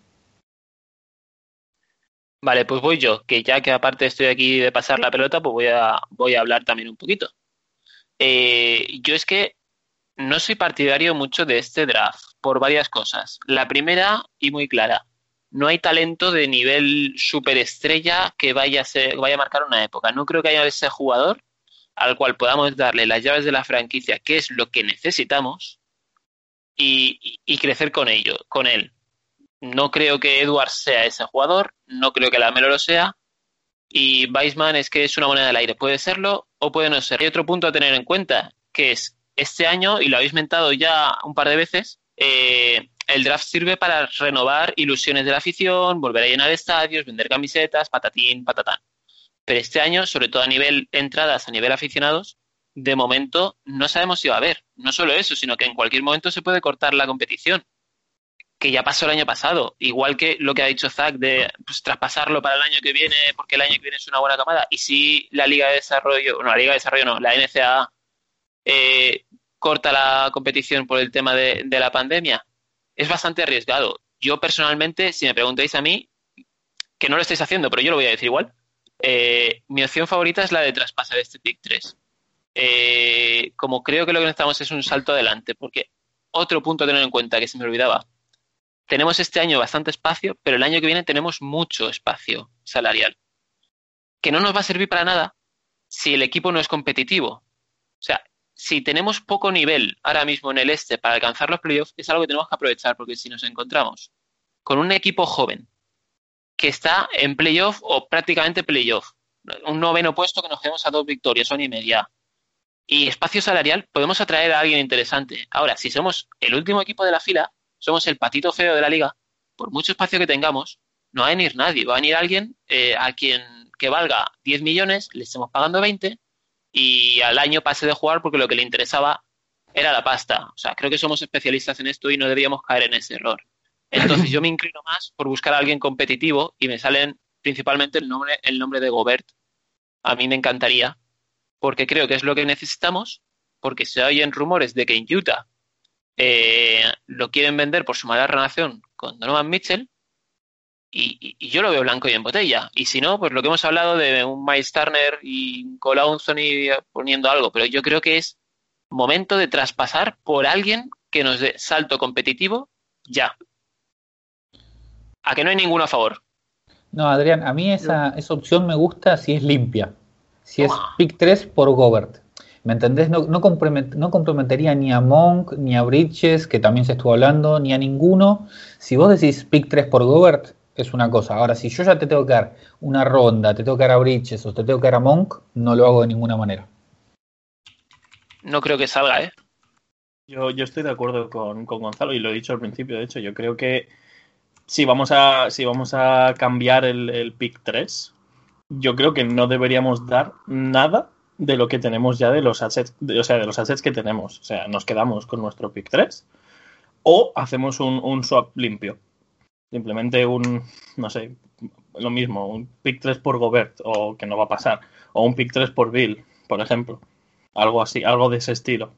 Vale, pues voy yo, que ya que aparte estoy aquí de pasar la pelota, pues voy a, voy a hablar también un poquito. Eh, yo es que no soy partidario mucho de este draft por varias cosas. La primera, y muy clara, no hay talento de nivel superestrella que vaya a ser, que vaya a marcar una época. No creo que haya ese jugador al cual podamos darle las llaves de la franquicia, que es lo que necesitamos, y, y- y crecer con ello, con él. No creo que Edwards sea ese jugador, no creo que Lamelo lo sea, y Weissman es que es una moneda del aire. Puede serlo o puede no ser. Hay otro punto a tener en cuenta, que es este año, y lo habéis mentado ya un par de veces, eh, el draft sirve para renovar ilusiones de la afición, volver a llenar estadios, vender camisetas, patatín, patatán. Pero este año, sobre todo a nivel entradas, a nivel aficionados, de momento no sabemos si va a haber. No solo eso, sino que en cualquier momento se puede cortar la competición, que ya pasó el año pasado. Igual que lo que ha dicho Zach de pues, traspasarlo para el año que viene, porque el año que viene es una buena camada. Y si la Liga de Desarrollo, no, la Liga de Desarrollo no, la N C A A eh, corta la competición por el tema de, de la pandemia, es bastante arriesgado. Yo personalmente, si me preguntáis a mí, que no lo estáis haciendo, pero yo lo voy a decir igual, eh, mi opción favorita es la de traspasar este pick tres. Eh, como creo que lo que necesitamos es un salto adelante, porque otro punto a tener en cuenta que se me olvidaba, tenemos este año bastante espacio, pero el año que viene tenemos mucho espacio salarial, que no nos va a servir para nada si el equipo no es competitivo. O sea, si tenemos poco nivel ahora mismo en el este para alcanzar los playoffs, es algo que tenemos que aprovechar, porque si nos encontramos con un equipo joven que está en playoff o prácticamente playoff, un noveno puesto que nos quedemos a dos victorias, una y media, y espacio salarial, podemos atraer a alguien interesante. Ahora, si somos el último equipo de la fila, somos el patito feo de la liga, por mucho espacio que tengamos, no va a venir nadie, va a venir alguien eh, a quien que valga diez millones, le estemos pagando veinte, y al año pase de jugar porque lo que le interesaba era la pasta. O sea, creo que somos especialistas en esto y no deberíamos caer en ese error. Entonces yo me inclino más por buscar a alguien competitivo y me salen principalmente el nombre, el nombre de Gobert. A mí me encantaría, porque creo que es lo que necesitamos, porque se oyen rumores de que en Utah eh, lo quieren vender por su mala relación con Donovan Mitchell, y, y, y yo lo veo blanco y en botella. Y si no, pues lo que hemos hablado de un Miles Turner y Cole Anthony poniendo algo, pero yo creo que es momento de traspasar por alguien que nos dé salto competitivo ya. ¿A que no hay ninguno a favor? No, Adrián, a mí esa, esa opción me gusta si es limpia. Si es Toma. pick tres por Gobert. ¿Me entendés? No, no, compromet- no comprometería ni a Monk, ni a Bridges, que también se estuvo hablando, ni a ninguno. Si vos decís pick tres por Gobert, es una cosa. Ahora, si yo ya te tengo que dar una ronda, te tengo que dar a Bridges o te tengo que dar a Monk, no lo hago de ninguna manera. No creo que salga, ¿eh? Yo, yo estoy de acuerdo con, con Gonzalo y lo he dicho al principio, de hecho, yo creo que si vamos a, si vamos a cambiar el, el pick tres, yo creo que no deberíamos dar nada de lo que tenemos ya de los assets, de, o sea, de los assets que tenemos. O sea, nos quedamos con nuestro pick tres o hacemos un, un swap limpio. Simplemente un, no sé, lo mismo, un pick tres por Gobert, o que no va a pasar, o un pick tres por Bill, por ejemplo. Algo así, algo de ese estilo.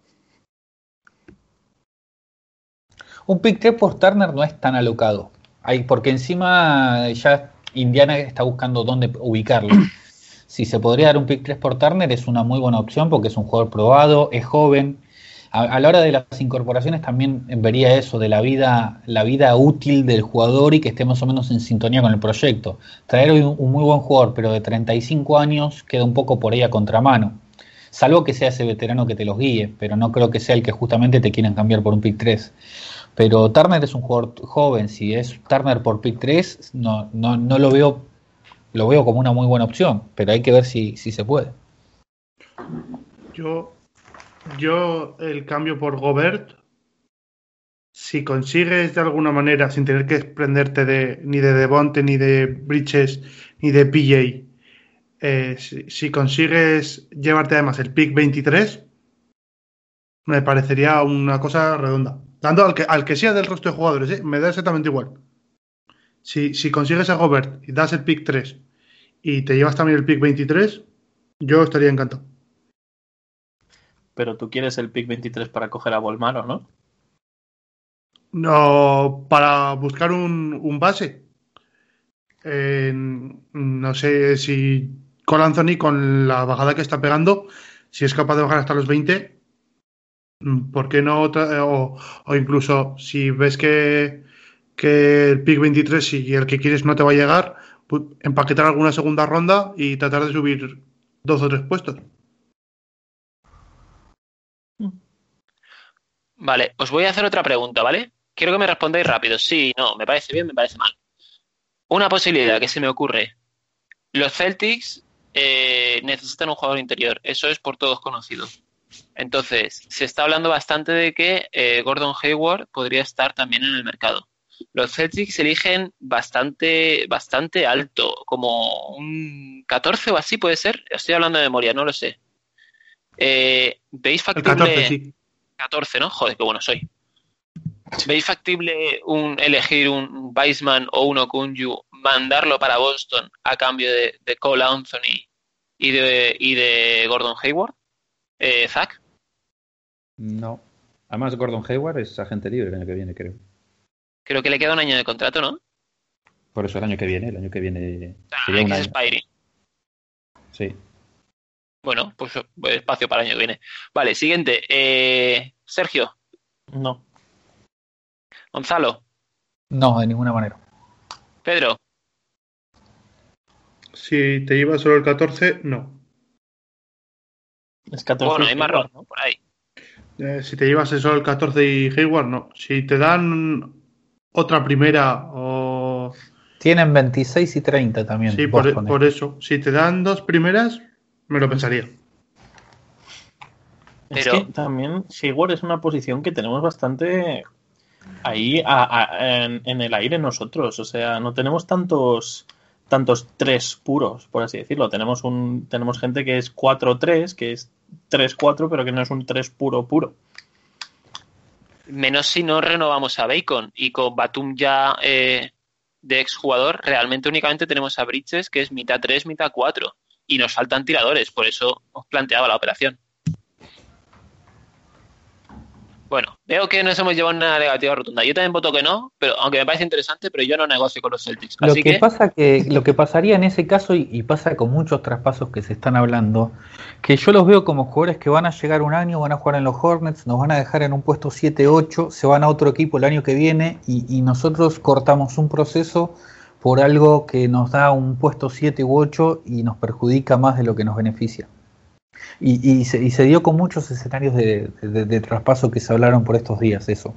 Un pick tres por Turner no es tan alocado. Hay, porque encima ya Indiana está buscando dónde ubicarlo. Si se podría dar un pick tres por Turner es una muy buena opción porque es un jugador probado, es joven. A, a la hora de las incorporaciones también vería eso, de la vida, la vida útil del jugador y que esté más o menos en sintonía con el proyecto. Traer un, un muy buen jugador, pero de treinta y cinco años, queda un poco por ahí a contramano. Salvo que sea ese veterano que te los guíe, pero no creo que sea el que justamente te quieren cambiar por un pick tres. Pero Turner es un jugador joven, si es Turner por pick tres, no, no, no lo veo, lo veo como una muy buena opción, pero hay que ver si, si se puede. Yo, yo el cambio por Gobert, si consigues de alguna manera, sin tener que desprenderte de, ni de Devonte, ni de Bridges, ni de P J, eh, si, si consigues llevarte además el pick veintitrés, me parecería una cosa redonda. Dando al que, al que sea del resto de jugadores, ¿eh? Me da exactamente igual. Si, si consigues a Gobert y das el pick tres y te llevas también el pick veintitrés, yo estaría encantado. Pero tú quieres el pick veintitrés para coger a Bolmaro, ¿no? No, para buscar un, un base. Eh, no sé si Cole Anthony, con la bajada que está pegando, si es capaz de bajar hasta los veinte, ¿por qué no? Otra, o, o incluso si ves que, que el pick veintitrés y el que quieres no te va a llegar, pues empaquetar alguna segunda ronda y tratar de subir dos o tres puestos. Vale, os voy a hacer otra pregunta, ¿vale? Quiero que me respondáis rápido. Sí, no, me parece bien, me parece mal. Una posibilidad que se me ocurre. Los Celtics eh, necesitan un jugador interior. Eso es por todos conocido. Entonces, se está hablando bastante de que eh, Gordon Hayward podría estar también en el mercado. Los Celtics eligen bastante, bastante alto, como un catorce o así puede ser. Estoy hablando de memoria, no lo sé. Eh, ¿Veis El factible? catorce, sí. catorce, ¿no? Joder, qué bueno soy. ¿Veis factible un, elegir un Weissman o un Okunju, mandarlo para Boston a cambio de, de Cole Anthony y de, y de Gordon Hayward? Eh, ¿Zach? No. Además, Gordon Hayward es agente libre el año que viene, creo. Creo que le queda un año de contrato, ¿no? Por eso el año que viene, el año que viene Ah, sería un que es año. expiring. Sí. Bueno, pues espacio para el año que viene. Vale, siguiente. Eh, Sergio. No. Gonzalo. No, de ninguna manera. Pedro. Si te llevas solo el catorce, no. Es catorce. Bueno, hay más igual, rondas, ¿no? por ahí. Eh, si te llevas solo el catorce y Hayward, no. Si te dan otra primera o... Tienen veintiséis y treinta también. Sí, por, Boston, por eh. eso. Si te dan dos primeras, me lo pensaría. Es Pero- que también Hayward es una posición que tenemos bastante ahí a- a- en, en el aire nosotros. O sea, no tenemos tantos tantos tres puros, por así decirlo. Tenemos un tenemos gente que es cuatro tres, que es tres cuatro, pero que no es un tres puro puro. Menos si no renovamos a Bacon. Y con Batum ya eh, de exjugador, realmente únicamente tenemos a Bridges, que es mitad tres, mitad cuatro. Y nos faltan tiradores, por eso os planteaba la operación. Bueno, veo que nos hemos llevado una negativa rotunda. Yo también voto que no, pero aunque me parece interesante, pero yo no negocio con los Celtics. Lo Así que que, pasa que lo que pasaría en ese caso y, y pasa con muchos traspasos que se están hablando, que yo los veo como jugadores que van a llegar un año, van a jugar en los Hornets, nos van a dejar en un puesto siete ocho, se van a otro equipo el año que viene y, y nosotros cortamos un proceso por algo que nos da un puesto siete u ocho y nos perjudica más de lo que nos beneficia. Y, y, se, y se dio con muchos escenarios de, de, de, de traspaso que se hablaron por estos días, eso.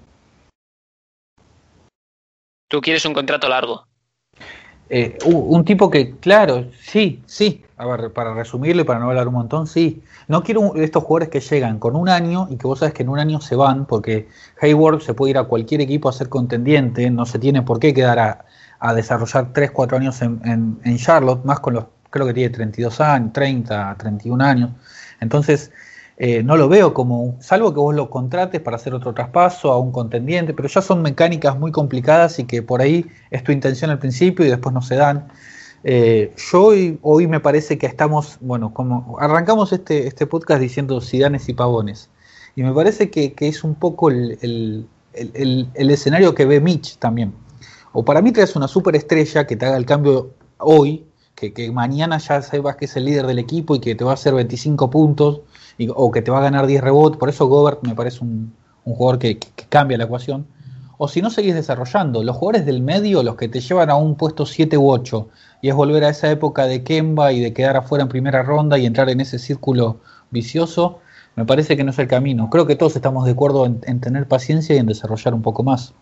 tú quieres un contrato largo. Eh, un tipo que, claro, sí, sí, a ver, para resumirlo y para no hablar un montón, sí. No quiero un, estos jugadores que llegan con un año y que vos sabes que en un año se van, porque Hayward se puede ir a cualquier equipo a ser contendiente, no se tiene por qué quedar a, a desarrollar tres cuatro años en, en, en Charlotte, más con los, creo que tiene treinta y dos años, treinta, treinta y un años. Entonces, eh, no lo veo como, salvo que vos lo contrates para hacer otro traspaso a un contendiente, pero ya son mecánicas muy complicadas y que por ahí es tu intención al principio y después no se dan. Eh, yo hoy, hoy me parece que estamos, bueno, como arrancamos este, este podcast diciendo Zidanes y Pavones, y me parece que, que es un poco el, el, el, el escenario que ve Mitch también. O para mí traes una superestrella que te haga el cambio hoy, que, que mañana ya sepas que es el líder del equipo y que te va a hacer veinticinco puntos y, o que te va a ganar diez rebotes. Por eso Gobert me parece un, un jugador que, que, que cambia la ecuación. O si no, seguís desarrollando. Los jugadores del medio, los que te llevan a un puesto siete u ocho, y es volver a esa época de Kemba y de quedar afuera en primera ronda y entrar en ese círculo vicioso, me parece que no es el camino. Creo que todos estamos de acuerdo en, en tener paciencia y en desarrollar un poco más.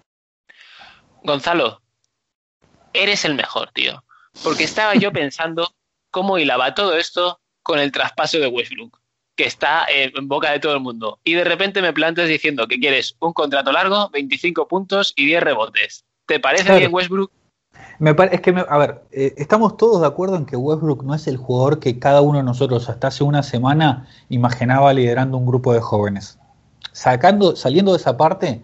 Gonzalo, eres el mejor, tío. Porque estaba yo pensando cómo hilaba todo esto con el traspaso de Westbrook, que está en boca de todo el mundo. Y de repente me plantas diciendo que quieres un contrato largo, veinticinco puntos y diez rebotes. ¿Te parece Claro. bien Westbrook? Me pare- es que, me- a ver, eh, estamos todos de acuerdo en que Westbrook no es el jugador que cada uno de nosotros hasta hace una semana imaginaba liderando un grupo de jóvenes. Sacando, saliendo de esa parte,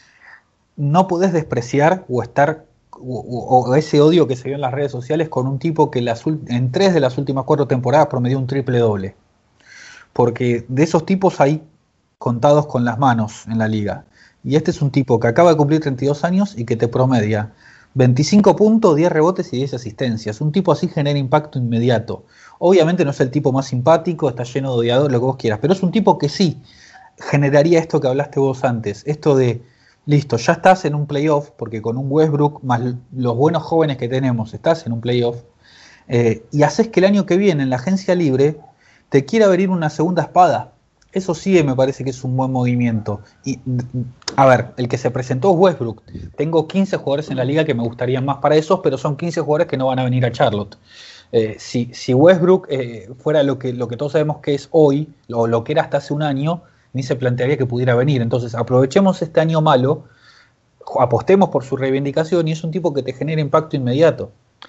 no podés despreciar o estar o, o- o ese odio que se vio en las redes sociales con un tipo que las, ul- en tres de las últimas cuatro temporadas promedió un triple doble. Porque de esos tipos hay contados con las manos en la liga. Y este es un tipo que acaba de cumplir treinta y dos años y que te promedia veinticinco puntos, diez rebotes y diez asistencias. Un tipo así genera impacto inmediato. Obviamente no es el tipo más simpático, está lleno de odiadores, lo que vos quieras, pero es un tipo que sí generaría esto que hablaste vos antes, esto de, listo, ya estás en un playoff, porque con un Westbrook más los buenos jóvenes que tenemos, estás en un playoff, eh, y haces que el año que viene en la agencia libre te quiera venir una segunda espada. Eso sí me parece que es un buen movimiento. Y, a ver, el que se presentó es Westbrook. Tengo quince jugadores en la liga que me gustarían más para esos, pero son quince jugadores que no van a venir a Charlotte. Eh, si, si Westbrook eh, fuera lo que, lo que todos sabemos que es hoy, o lo que era hasta hace un año, ni se plantearía que pudiera venir. Entonces, aprovechemos este año malo, apostemos por su reivindicación y es un tipo que te genera impacto inmediato.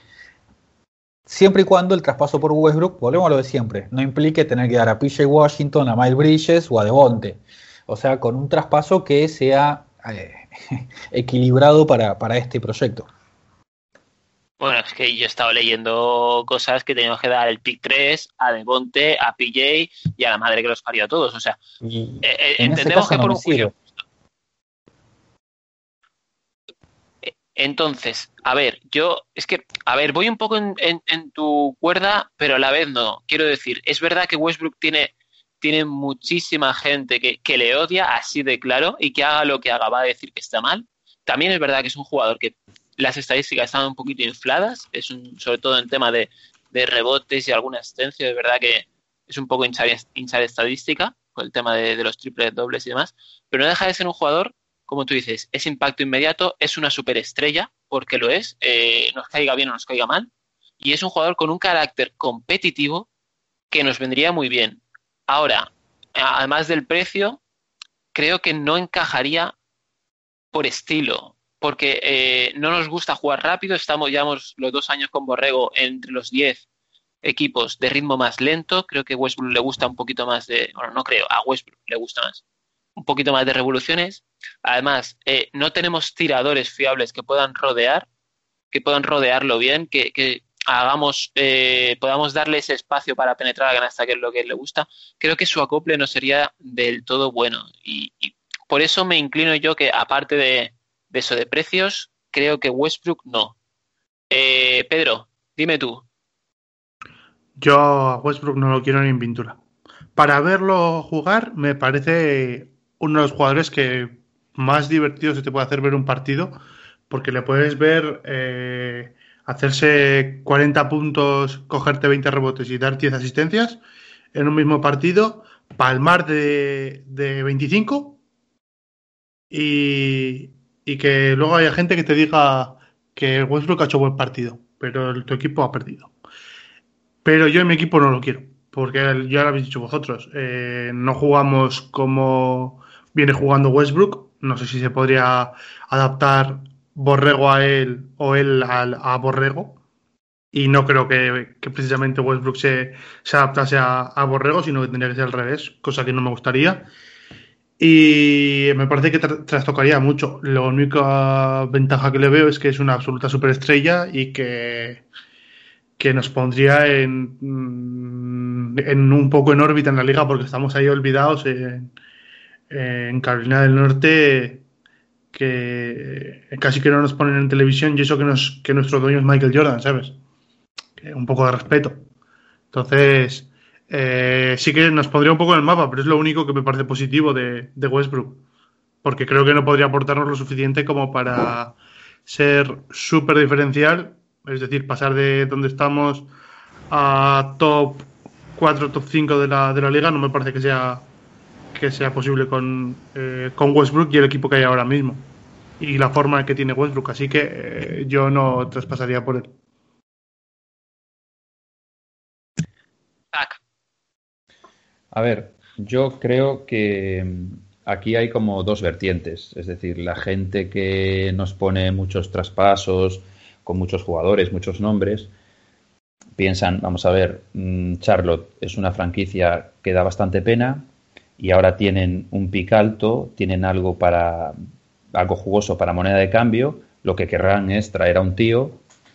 Siempre y cuando el traspaso por Westbrook, volvemos a lo de siempre, no implique tener que dar a P J Washington, a Miles Bridges o a Devonte. O sea, con un traspaso que sea eh, equilibrado para, para este proyecto. Bueno, es que yo he estado leyendo cosas que teníamos que dar el pick tres, a Devonte, a P J y a la madre que los parió a todos. O sea, Y eh, en ese entendemos caso que no por me un juicio. sirve. Entonces, a ver, yo, es que, a ver, voy un poco en, en, en tu cuerda, pero a la vez no. Quiero decir, es verdad que Westbrook tiene, tiene muchísima gente que, que le odia así de claro y que haga lo que haga va a decir que está mal. También es verdad que es un jugador que las estadísticas están un poquito infladas, es un, sobre todo en tema de, de rebotes y alguna asistencia, es verdad que es un poco hinchar, hinchar estadística con el tema de, de los triples dobles y demás, pero no deja de ser un jugador, como tú dices, es impacto inmediato, es una superestrella, porque lo es, eh, nos caiga bien o nos caiga mal, y es un jugador con un carácter competitivo que nos vendría muy bien. Ahora, además del precio, creo que no encajaría por estilo, porque eh, no nos gusta jugar rápido, estamos ya los dos años con Borrego entre los diez equipos de ritmo más lento, creo que a Westbrook le gusta un poquito más de, bueno, no creo, a Westbrook le gusta más, un poquito más de revoluciones. Además, eh, no tenemos tiradores fiables que puedan rodear, que puedan rodearlo bien, que, que hagamos, eh, podamos darle ese espacio para penetrar a la canasta, que es lo que le gusta. Creo que su acople no sería del todo bueno. Y, y por eso me inclino yo que, aparte de, de eso de precios, creo que Westbrook no. Eh, Pedro, dime tú. Yo a Westbrook no lo quiero ni en pintura. Para verlo jugar, me parece uno de los jugadores que más divertido se te puede hacer ver un partido, porque le puedes ver eh, hacerse cuarenta puntos, cogerte veinte rebotes y dar diez asistencias en un mismo partido, palmar de, de veinticinco y, y que luego haya gente que te diga que Westbrook ha hecho buen partido, pero el, tu equipo ha perdido. Pero yo en mi equipo no lo quiero, porque ya lo habéis dicho vosotros, eh, no jugamos como viene jugando Westbrook, no sé si se podría adaptar Borrego a él o él a, a Borrego, y no creo que, que precisamente Westbrook se, se adaptase a, a Borrego, sino que tendría que ser al revés, cosa que no me gustaría. Y me parece que tra trastocaría mucho. La única ventaja que le veo es que es una absoluta superestrella y que que nos pondría en, en un poco en órbita en la liga porque estamos ahí olvidados en, en Carolina del Norte, que casi que no nos ponen en televisión, y eso que, nos, que nuestro dueño es Michael Jordan, ¿sabes? Que un poco de respeto. Entonces, eh, sí que nos pondría un poco en el mapa, pero es lo único que me parece positivo de, de Westbrook, porque creo que no podría aportarnos lo suficiente como para ser súper diferencial, es decir, pasar de donde estamos a top cuatro, top cinco de la, de la liga, no me parece que sea que sea posible con, eh, con Westbrook y el equipo que hay ahora mismo y la forma que tiene Westbrook, así que eh, yo no traspasaría por él. Tac. A ver, yo creo que aquí hay como dos vertientes, es decir, la gente que nos pone muchos traspasos con muchos jugadores, muchos nombres, piensan, vamos a ver, Charlotte es una franquicia que da bastante pena y ahora tienen un pick alto, tienen algo para algo jugoso para moneda de cambio, lo que querrán es traer a un tío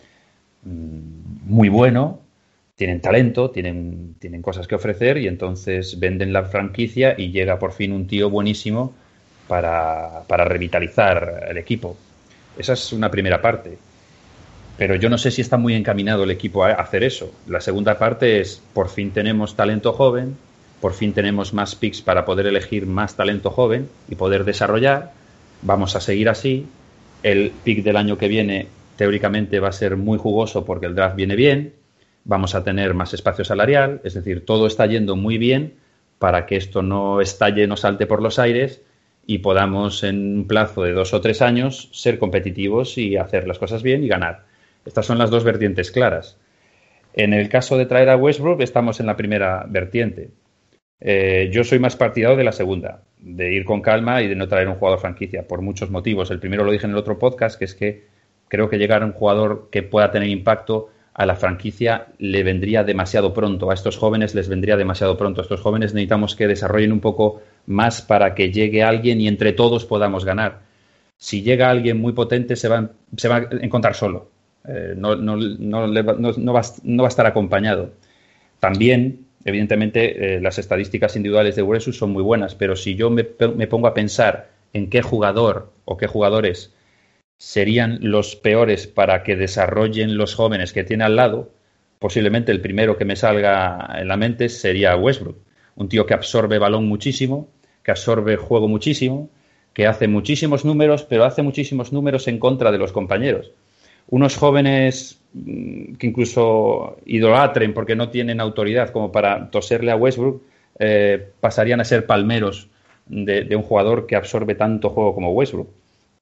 muy bueno, tienen talento, tienen, tienen cosas que ofrecer y entonces venden la franquicia y llega por fin un tío buenísimo para, para revitalizar el equipo. Esa es una primera parte. Pero yo no sé si está muy encaminado el equipo a hacer eso. La segunda parte es, por fin tenemos talento joven, por fin tenemos más picks para poder elegir más talento joven y poder desarrollar. Vamos a seguir así. El pick del año que viene teóricamente va a ser muy jugoso porque el draft viene bien. Vamos a tener más espacio salarial. Es decir, todo está yendo muy bien para que esto no estalle, no salte por los aires y podamos en un plazo de dos o tres años ser competitivos y hacer las cosas bien y ganar. Estas son las dos vertientes claras. En el caso de traer a Westbrook, estamos en la primera vertiente. Eh, yo soy más partidario de la segunda, de ir con calma y de no traer un jugador franquicia, por muchos motivos. El primero lo dije en el otro podcast, que es que creo que llegar a un jugador que pueda tener impacto a la franquicia le vendría demasiado pronto. A estos jóvenes les vendría demasiado pronto. A estos jóvenes necesitamos que desarrollen un poco más para que llegue alguien y entre todos podamos ganar. Si llega alguien muy potente, se va, se va a encontrar solo. Eh, no, no, no, no, no, va, no va a estar acompañado. También, evidentemente, eh, las estadísticas individuales de Westbrook son muy buenas, pero si yo me, me pongo a pensar en qué jugador o qué jugadores serían los peores para que desarrollen los jóvenes que tiene al lado, posiblemente el primero que me salga en la mente sería Westbrook. Un tío que absorbe balón muchísimo, que absorbe juego muchísimo, que hace muchísimos números, pero hace muchísimos números en contra de los compañeros. Unos jóvenes que incluso idolatren porque no tienen autoridad como para toserle a Westbrook, eh, pasarían a ser palmeros de, de un jugador que absorbe tanto juego como Westbrook.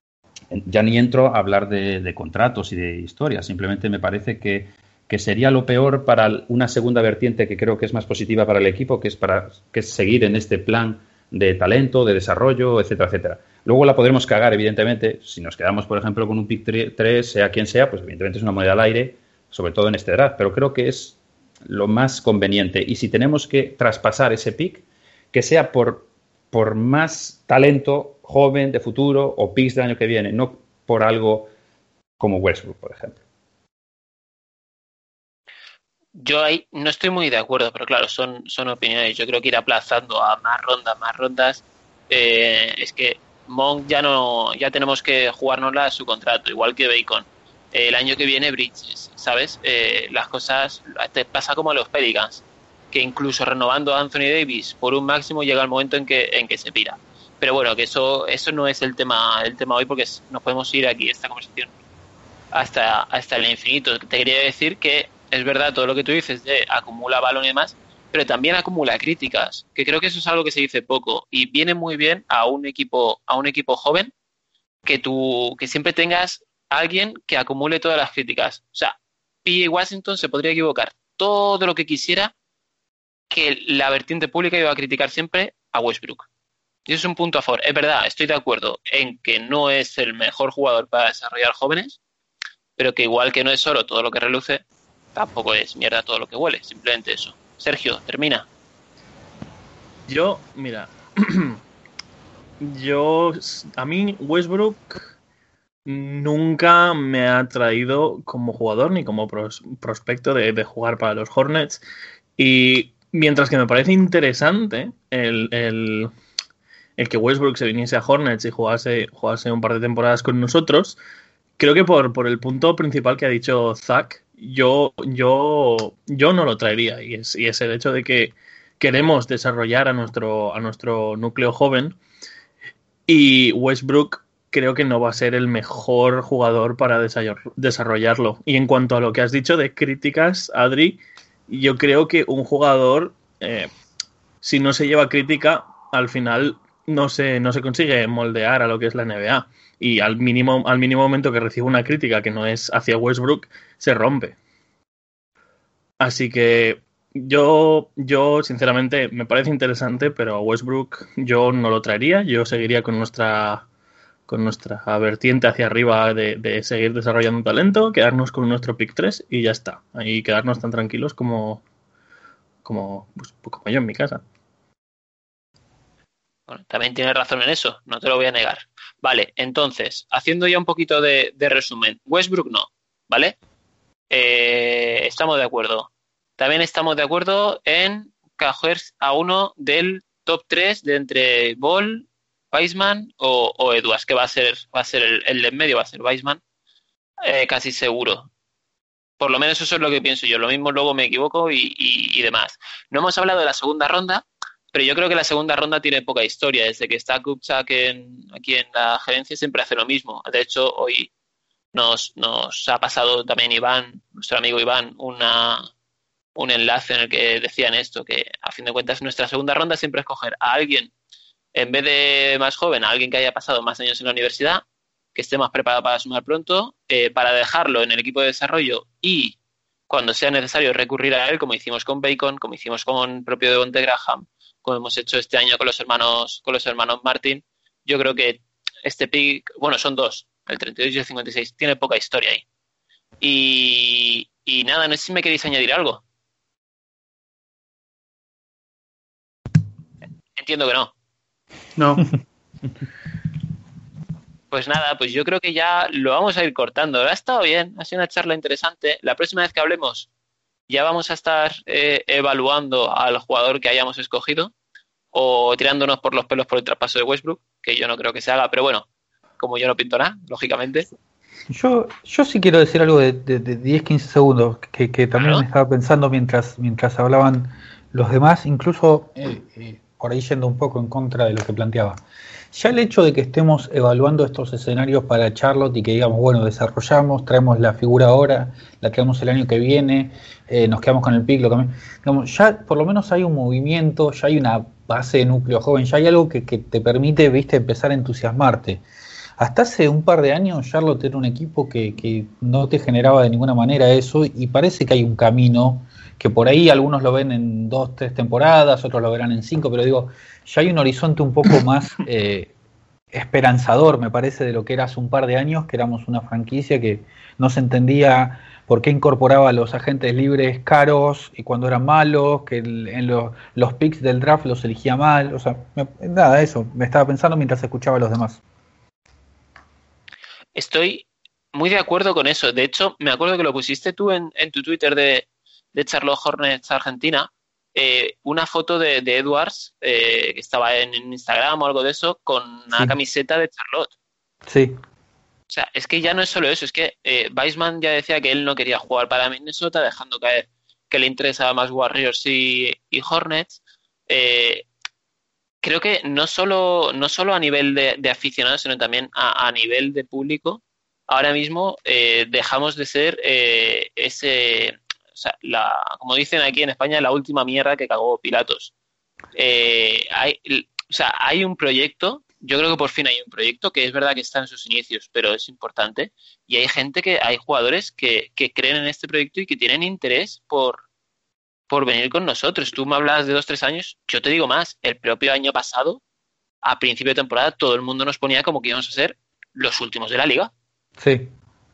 Ya ni entro a hablar de, de contratos y de historias, simplemente me parece que, que sería lo peor para una segunda vertiente que creo que es más positiva para el equipo, que es, para, que es seguir en este plan de talento, de desarrollo, etcétera, etcétera. Luego la podremos cagar, evidentemente, si nos quedamos, por ejemplo, con un pick tres, sea quien sea, pues evidentemente es una moneda al aire, sobre todo en este draft, pero creo que es lo más conveniente. Y si tenemos que traspasar ese pick, que sea por, por más talento joven de futuro o picks del año que viene, no por algo como Westbrook, por ejemplo. Yo ahí no estoy muy de acuerdo, pero claro, son, son opiniones. Yo creo que ir aplazando a más rondas, más rondas, eh, es que Monk ya no, ya tenemos que jugárnosla a su contrato, igual que Bacon. Eh, el año que viene Bridges, ¿sabes? Eh, las cosas, te pasa como a los Pelicans, que incluso renovando a Anthony Davis por un máximo llega el momento en que, en que se pira. Pero bueno, que eso, eso no es el tema, el tema hoy, porque nos podemos ir aquí, esta conversación, hasta, hasta el infinito. Te quería decir que es verdad todo lo que tú dices de acumula balón y demás, pero también acumula críticas, que creo que eso es algo que se dice poco y viene muy bien a un equipo, a un equipo joven, que tú, que siempre tengas a alguien que acumule todas las críticas. O sea, P J Washington se podría equivocar todo lo que quisiera, que la vertiente pública iba a criticar siempre a Westbrook. Y eso es un punto a favor. Es verdad, estoy de acuerdo en que no es el mejor jugador para desarrollar jóvenes, pero que igual que no es oro todo lo que reluce, tampoco es mierda todo lo que huele. Simplemente eso. Sergio, termina. Yo, mira, yo, a mí Westbrook nunca me ha atraído como jugador ni como pros, prospecto de, de jugar para los Hornets. Y mientras que me parece interesante el, el, el que Westbrook se viniese a Hornets y jugase, jugase un par de temporadas con nosotros, creo que por, por el punto principal que ha dicho Zach, yo, yo, yo no lo traería. Y es, y es el hecho de que queremos desarrollar a nuestro, a nuestro núcleo joven, y Westbrook creo que no va a ser el mejor jugador para desarrollarlo. Y en cuanto a lo que has dicho de críticas, Adri, yo creo que un jugador, eh, si no se lleva crítica, al final no se, no se consigue moldear a lo que es la N B A. Y al mínimo, al mínimo momento que recibe una crítica que no es hacia Westbrook, se rompe. Así que yo, yo sinceramente, me parece interesante, pero Westbrook yo no lo traería. Yo seguiría con nuestra, con nuestra vertiente hacia arriba de, de seguir desarrollando talento, quedarnos con nuestro pick tres y ya está. Y quedarnos tan tranquilos como, como, pues, como yo en mi casa. Bueno, también tienes razón en eso, no te lo voy a negar. Vale, entonces, haciendo ya un poquito de, de resumen, Westbrook no, ¿vale? Eh, estamos de acuerdo. También estamos de acuerdo en coger a uno del top tres de entre Ball, Wiseman o, o Edwards, que va a ser, va a ser el, el de en medio, va a ser Wiseman, eh, casi seguro. Por lo menos eso es lo que pienso yo. Lo mismo luego me equivoco y, y, y demás. No hemos hablado de la segunda ronda, pero yo creo que la segunda ronda tiene poca historia. Desde que está Kupchak en, aquí en la gerencia siempre hace lo mismo. De hecho, hoy nos, nos ha pasado también Iván, nuestro amigo Iván, una, un enlace en el que decían esto, que a fin de cuentas nuestra segunda ronda siempre es coger a alguien, en vez de más joven, a alguien que haya pasado más años en la universidad, que esté más preparado para sumar pronto, eh, para dejarlo en el equipo de desarrollo y cuando sea necesario recurrir a él, como hicimos con Bacon, como hicimos con el propio Devonte Graham, como hemos hecho este año con los hermanos con los hermanos Martin. Yo creo que este pick, bueno, son dos, el treinta y dos y el cincuenta y seis, tiene poca historia ahí. Y, y nada, no sé si me queréis añadir algo. Entiendo que no. No. Pues nada, pues yo creo que ya lo vamos a ir cortando. Ha estado bien, ha sido una charla interesante. La próxima vez que hablemos ya vamos a estar eh, evaluando al jugador que hayamos escogido o tirándonos por los pelos por el traspaso de Westbrook, que yo no creo que se haga, pero bueno, como yo no pinto nada, lógicamente. Yo, yo sí quiero decir algo de, de, de diez a quince segundos, que, que también Claro. me estaba pensando mientras, mientras hablaban los demás, incluso eh, eh, por ahí yendo un poco en contra de lo que planteaba. Ya el hecho de que estemos evaluando estos escenarios para Charlotte y que digamos, bueno, desarrollamos, traemos la figura ahora, la traemos el año que viene, eh, nos quedamos con el pick, lo que, digamos, ya por lo menos hay un movimiento, ya hay una base de núcleo joven, ya hay algo que, que te permite, viste, empezar a entusiasmarte. Hasta hace un par de años Charlotte era un equipo que, que no te generaba de ninguna manera eso y parece que hay un camino que por ahí algunos lo ven en dos, tres temporadas, otros lo verán en cinco, pero digo, ya hay un horizonte un poco más eh, esperanzador, me parece, de lo que era hace un par de años, que éramos una franquicia que no se entendía por qué incorporaba a los agentes libres caros y cuando eran malos, que el, en lo, los picks del draft los elegía mal, o sea, me, nada, eso, me estaba pensando mientras escuchaba a los demás. Estoy muy de acuerdo con eso. De hecho, me acuerdo que lo pusiste tú en, en tu Twitter de, de Charlotte Hornets Argentina. eh, una foto de, de Edwards, eh, que estaba en, en Instagram o algo de eso, con una Sí. camiseta de Charlotte. Sí, O sea, es que ya no es solo eso, es que eh, Weissman ya decía que él no quería jugar para Minnesota, dejando caer que le interesaba más Warriors y, y Hornets. Eh, creo que no solo, no solo a nivel de, de aficionados, sino también a, a nivel de público, ahora mismo eh, dejamos de ser eh, ese, o sea, la, como dicen aquí en España, la última mierda que cagó Pilatos. Eh, hay, o sea, hay un proyecto, yo creo que por fin hay un proyecto que es verdad que está en sus inicios, pero es importante, y hay gente que, hay jugadores que, que creen en este proyecto y que tienen interés por, por venir con nosotros. Tú me hablas de dos, tres años, yo te digo más, el propio año pasado, a principio de temporada, todo el mundo nos ponía como que íbamos a ser los últimos de la liga. sí.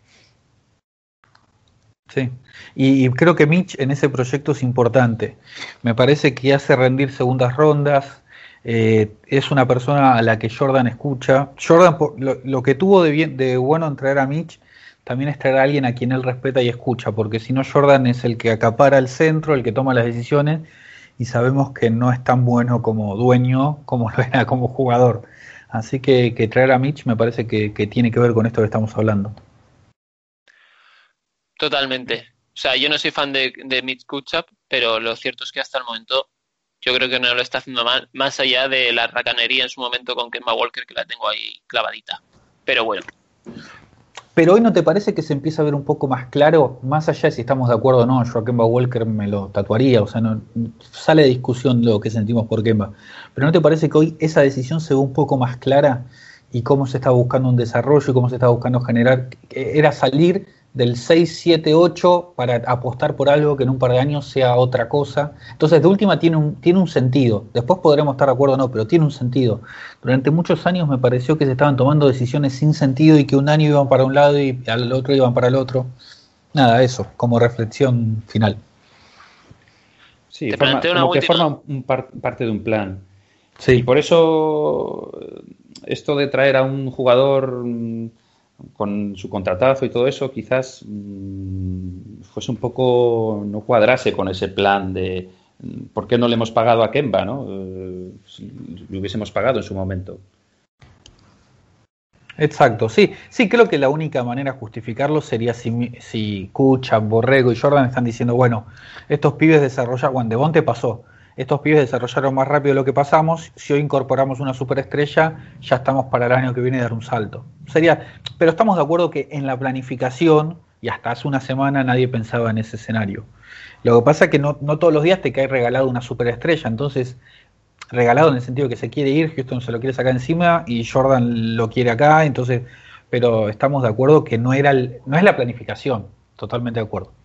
Sí, y, y creo que Mitch en ese proyecto es importante. Me parece que hace rendir segundas rondas, eh, es una persona a la que Jordan escucha. Jordan, por- lo, lo que tuvo de, bien, de bueno en traer a Mitch, también es traer a alguien a quien él respeta y escucha, porque si no Jordan es el que acapara el centro, el que toma las decisiones, y sabemos que no es tan bueno como dueño como lo era como jugador. Así que, que traer a Mitch me parece que, que tiene que ver con esto que estamos hablando. Totalmente. O sea, yo no soy fan de, de Mitch Kuchap, pero lo cierto es que hasta el momento yo creo que no lo está haciendo mal, más allá de la racanería en su momento con Kemba Walker, que la tengo ahí clavadita. Pero bueno, Pero hoy no te parece que se empieza a ver un poco más claro, más allá de si estamos de acuerdo o no, yo a Kemba Walker me lo tatuaría, o sea, no sale de discusión lo que sentimos por Kemba. Pero ¿no te parece que hoy esa decisión se ve un poco más clara y cómo se está buscando un desarrollo y cómo se está buscando generar? Era salir del seis, siete, ocho para apostar por algo que en un par de años sea otra cosa. Entonces, de última tiene un, tiene un sentido. Después podremos estar de acuerdo o no, pero tiene un sentido. Durante muchos años me pareció que se estaban tomando decisiones sin sentido y que un año iban para un lado y al otro iban para el otro. Nada, eso, como reflexión final. Sí, te forma, planteo una como que última. forma un par- parte de un plan. Y Sí, por eso esto de traer a un jugador mm, con su contratazo y todo eso quizás mm, fuese un poco, no cuadrase con ese plan de mm, ¿por qué no le hemos pagado a Kemba, ¿no? Eh, si le hubiésemos pagado en su momento. exacto, sí, sí, creo que la única manera de justificarlo sería si, mi- si Kucha, Borrego y Jordan están diciendo, bueno, estos pibes desarrollaron, bueno, Devonte pasó, estos pibes desarrollaron más rápido de lo que pasamos, si hoy incorporamos una superestrella, ya estamos para el año que viene dar un salto. Sería, pero estamos de acuerdo que en la planificación, y hasta hace una semana nadie pensaba en ese escenario. Lo que pasa es que no, no todos los días te cae regalado una superestrella, entonces regalado en el sentido que se quiere ir, Houston se lo quiere sacar encima y Jordan lo quiere acá, entonces, pero estamos de acuerdo que no era el, no es la planificación, totalmente de acuerdo.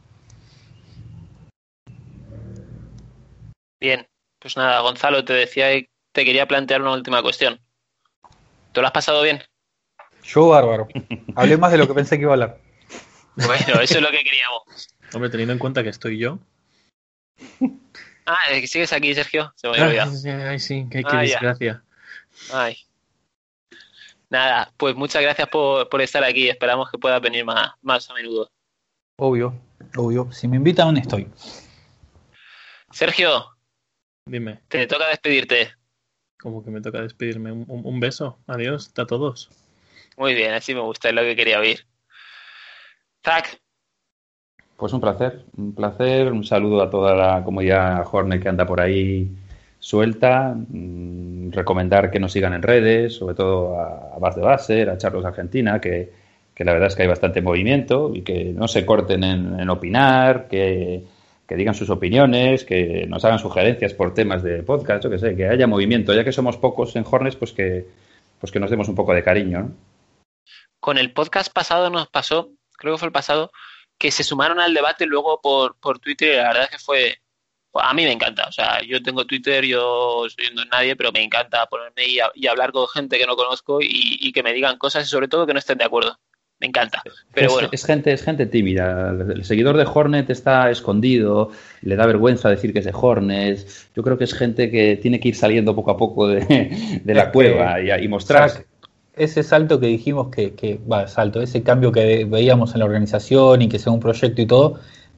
Bien, pues nada, Gonzalo, te decía y te quería plantear una última cuestión. ¿Tú lo has pasado bien? Yo bárbaro. Hablé más de lo que pensé que iba a hablar. Bueno, eso es lo que queríamos. Hombre, teniendo en cuenta que estoy yo. Ah, ¿es que sigues aquí, Sergio? Se me había olvidado. Ay, ay, sí, qué, qué Ah, ya. desgracia. Ay. Nada, pues muchas gracias por, por estar aquí. Esperamos que puedas venir más, más a menudo. Obvio, obvio. Si me invitan, estoy. Sergio, Dime, te toca despedirte. como que me toca despedirme. Un, un- un beso. Adiós a todos. Muy bien, así me gusta, es lo que quería oír. Zac, Pues un placer, un placer, un saludo a toda la comunidad Hornet que anda por ahí suelta, mm, recomendar que nos sigan en redes, sobre todo a, a Bas de Baser, a Charlos Argentina, que, que la verdad es que hay bastante movimiento y que no se corten en, en opinar, que, que digan sus opiniones, que nos hagan sugerencias por temas de podcast, yo que sé, que haya movimiento, ya que somos pocos en Hornets, pues que, pues que nos demos un poco de cariño, ¿no? con el podcast pasado nos pasó, creo que fue el pasado, que se sumaron al debate luego por, por Twitter y la verdad es que fue, pues, a mí me encanta, o sea, yo tengo Twitter, yo soy un nadie, pero me encanta ponerme y, a- y hablar con gente que no conozco y, y que me digan cosas y sobre todo que no estén de acuerdo. Me encanta. Pero es, bueno, es gente, es gente tímida. El seguidor de Hornet está escondido, le da vergüenza decir que es de Hornets. Yo creo que es gente que tiene que ir saliendo poco a poco de, de la Es cueva que- y, y mostrarse. Ese salto que dijimos que, que, va, salto, ese cambio que veíamos en la organización y que sea un proyecto y todo,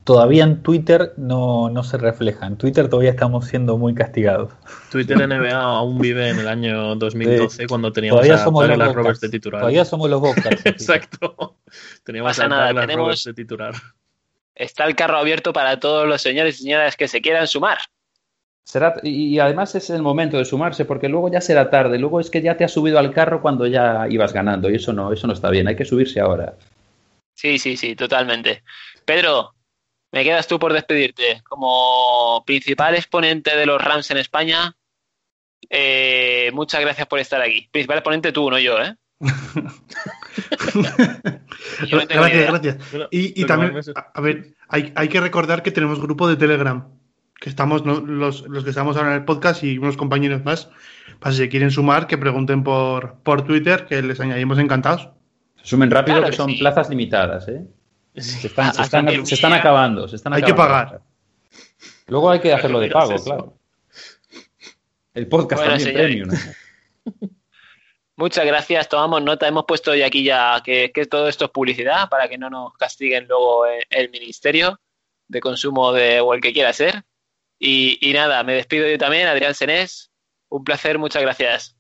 todavía en Twitter no, no se refleja. En Twitter todavía estamos siendo muy castigados. Twitter N B A aún vive en el año dos mil doce, Sí. cuando teníamos Todavía a somos los Douglas Roberts Bobcats. de titular. Todavía somos los Bobcats. Exacto. Teníamos Pasa a nada, Douglas tenemos- Roberts de titular. Está el carro abierto para todos los señores y señoras que se quieran sumar. Será, y, y además es el momento de sumarse, porque luego ya será tarde. Luego es que ya te has subido al carro cuando ya ibas ganando, y eso no, eso no está bien. Hay que subirse ahora. Sí, sí, sí, totalmente. Pedro, me quedas tú por despedirte. Como principal exponente de los Rams en España, eh, muchas gracias por estar aquí. Principal exponente tú, no yo, ¿eh? Yo no tengo ni Gracias, idea. gracias. Bueno, Y, y lo que también, más me- a, a ver, hay, hay que recordar que tenemos grupo de Telegram, que estamos ¿no? los, los que estamos ahora en el podcast y unos compañeros más, para si se quieren sumar, que pregunten por, por Twitter, que les añadimos encantados. Se sumen rápido, Claro que que son sí. plazas limitadas, ¿eh? Sí. Se están, se Hasta están, que se están un día- acabando. Se están Hay que acabando. pagar. Luego hay que hacerlo de Digas pago, eso. claro. El podcast Bueno, también señores. premium. Muchas gracias, tomamos nota. Hemos puesto ya aquí ya que, que todo esto es publicidad para que no nos castiguen luego el, el Ministerio de Consumo de, o el que quiera ser. Y, y nada, me despido yo también, Adrián Senés. Un placer, muchas gracias.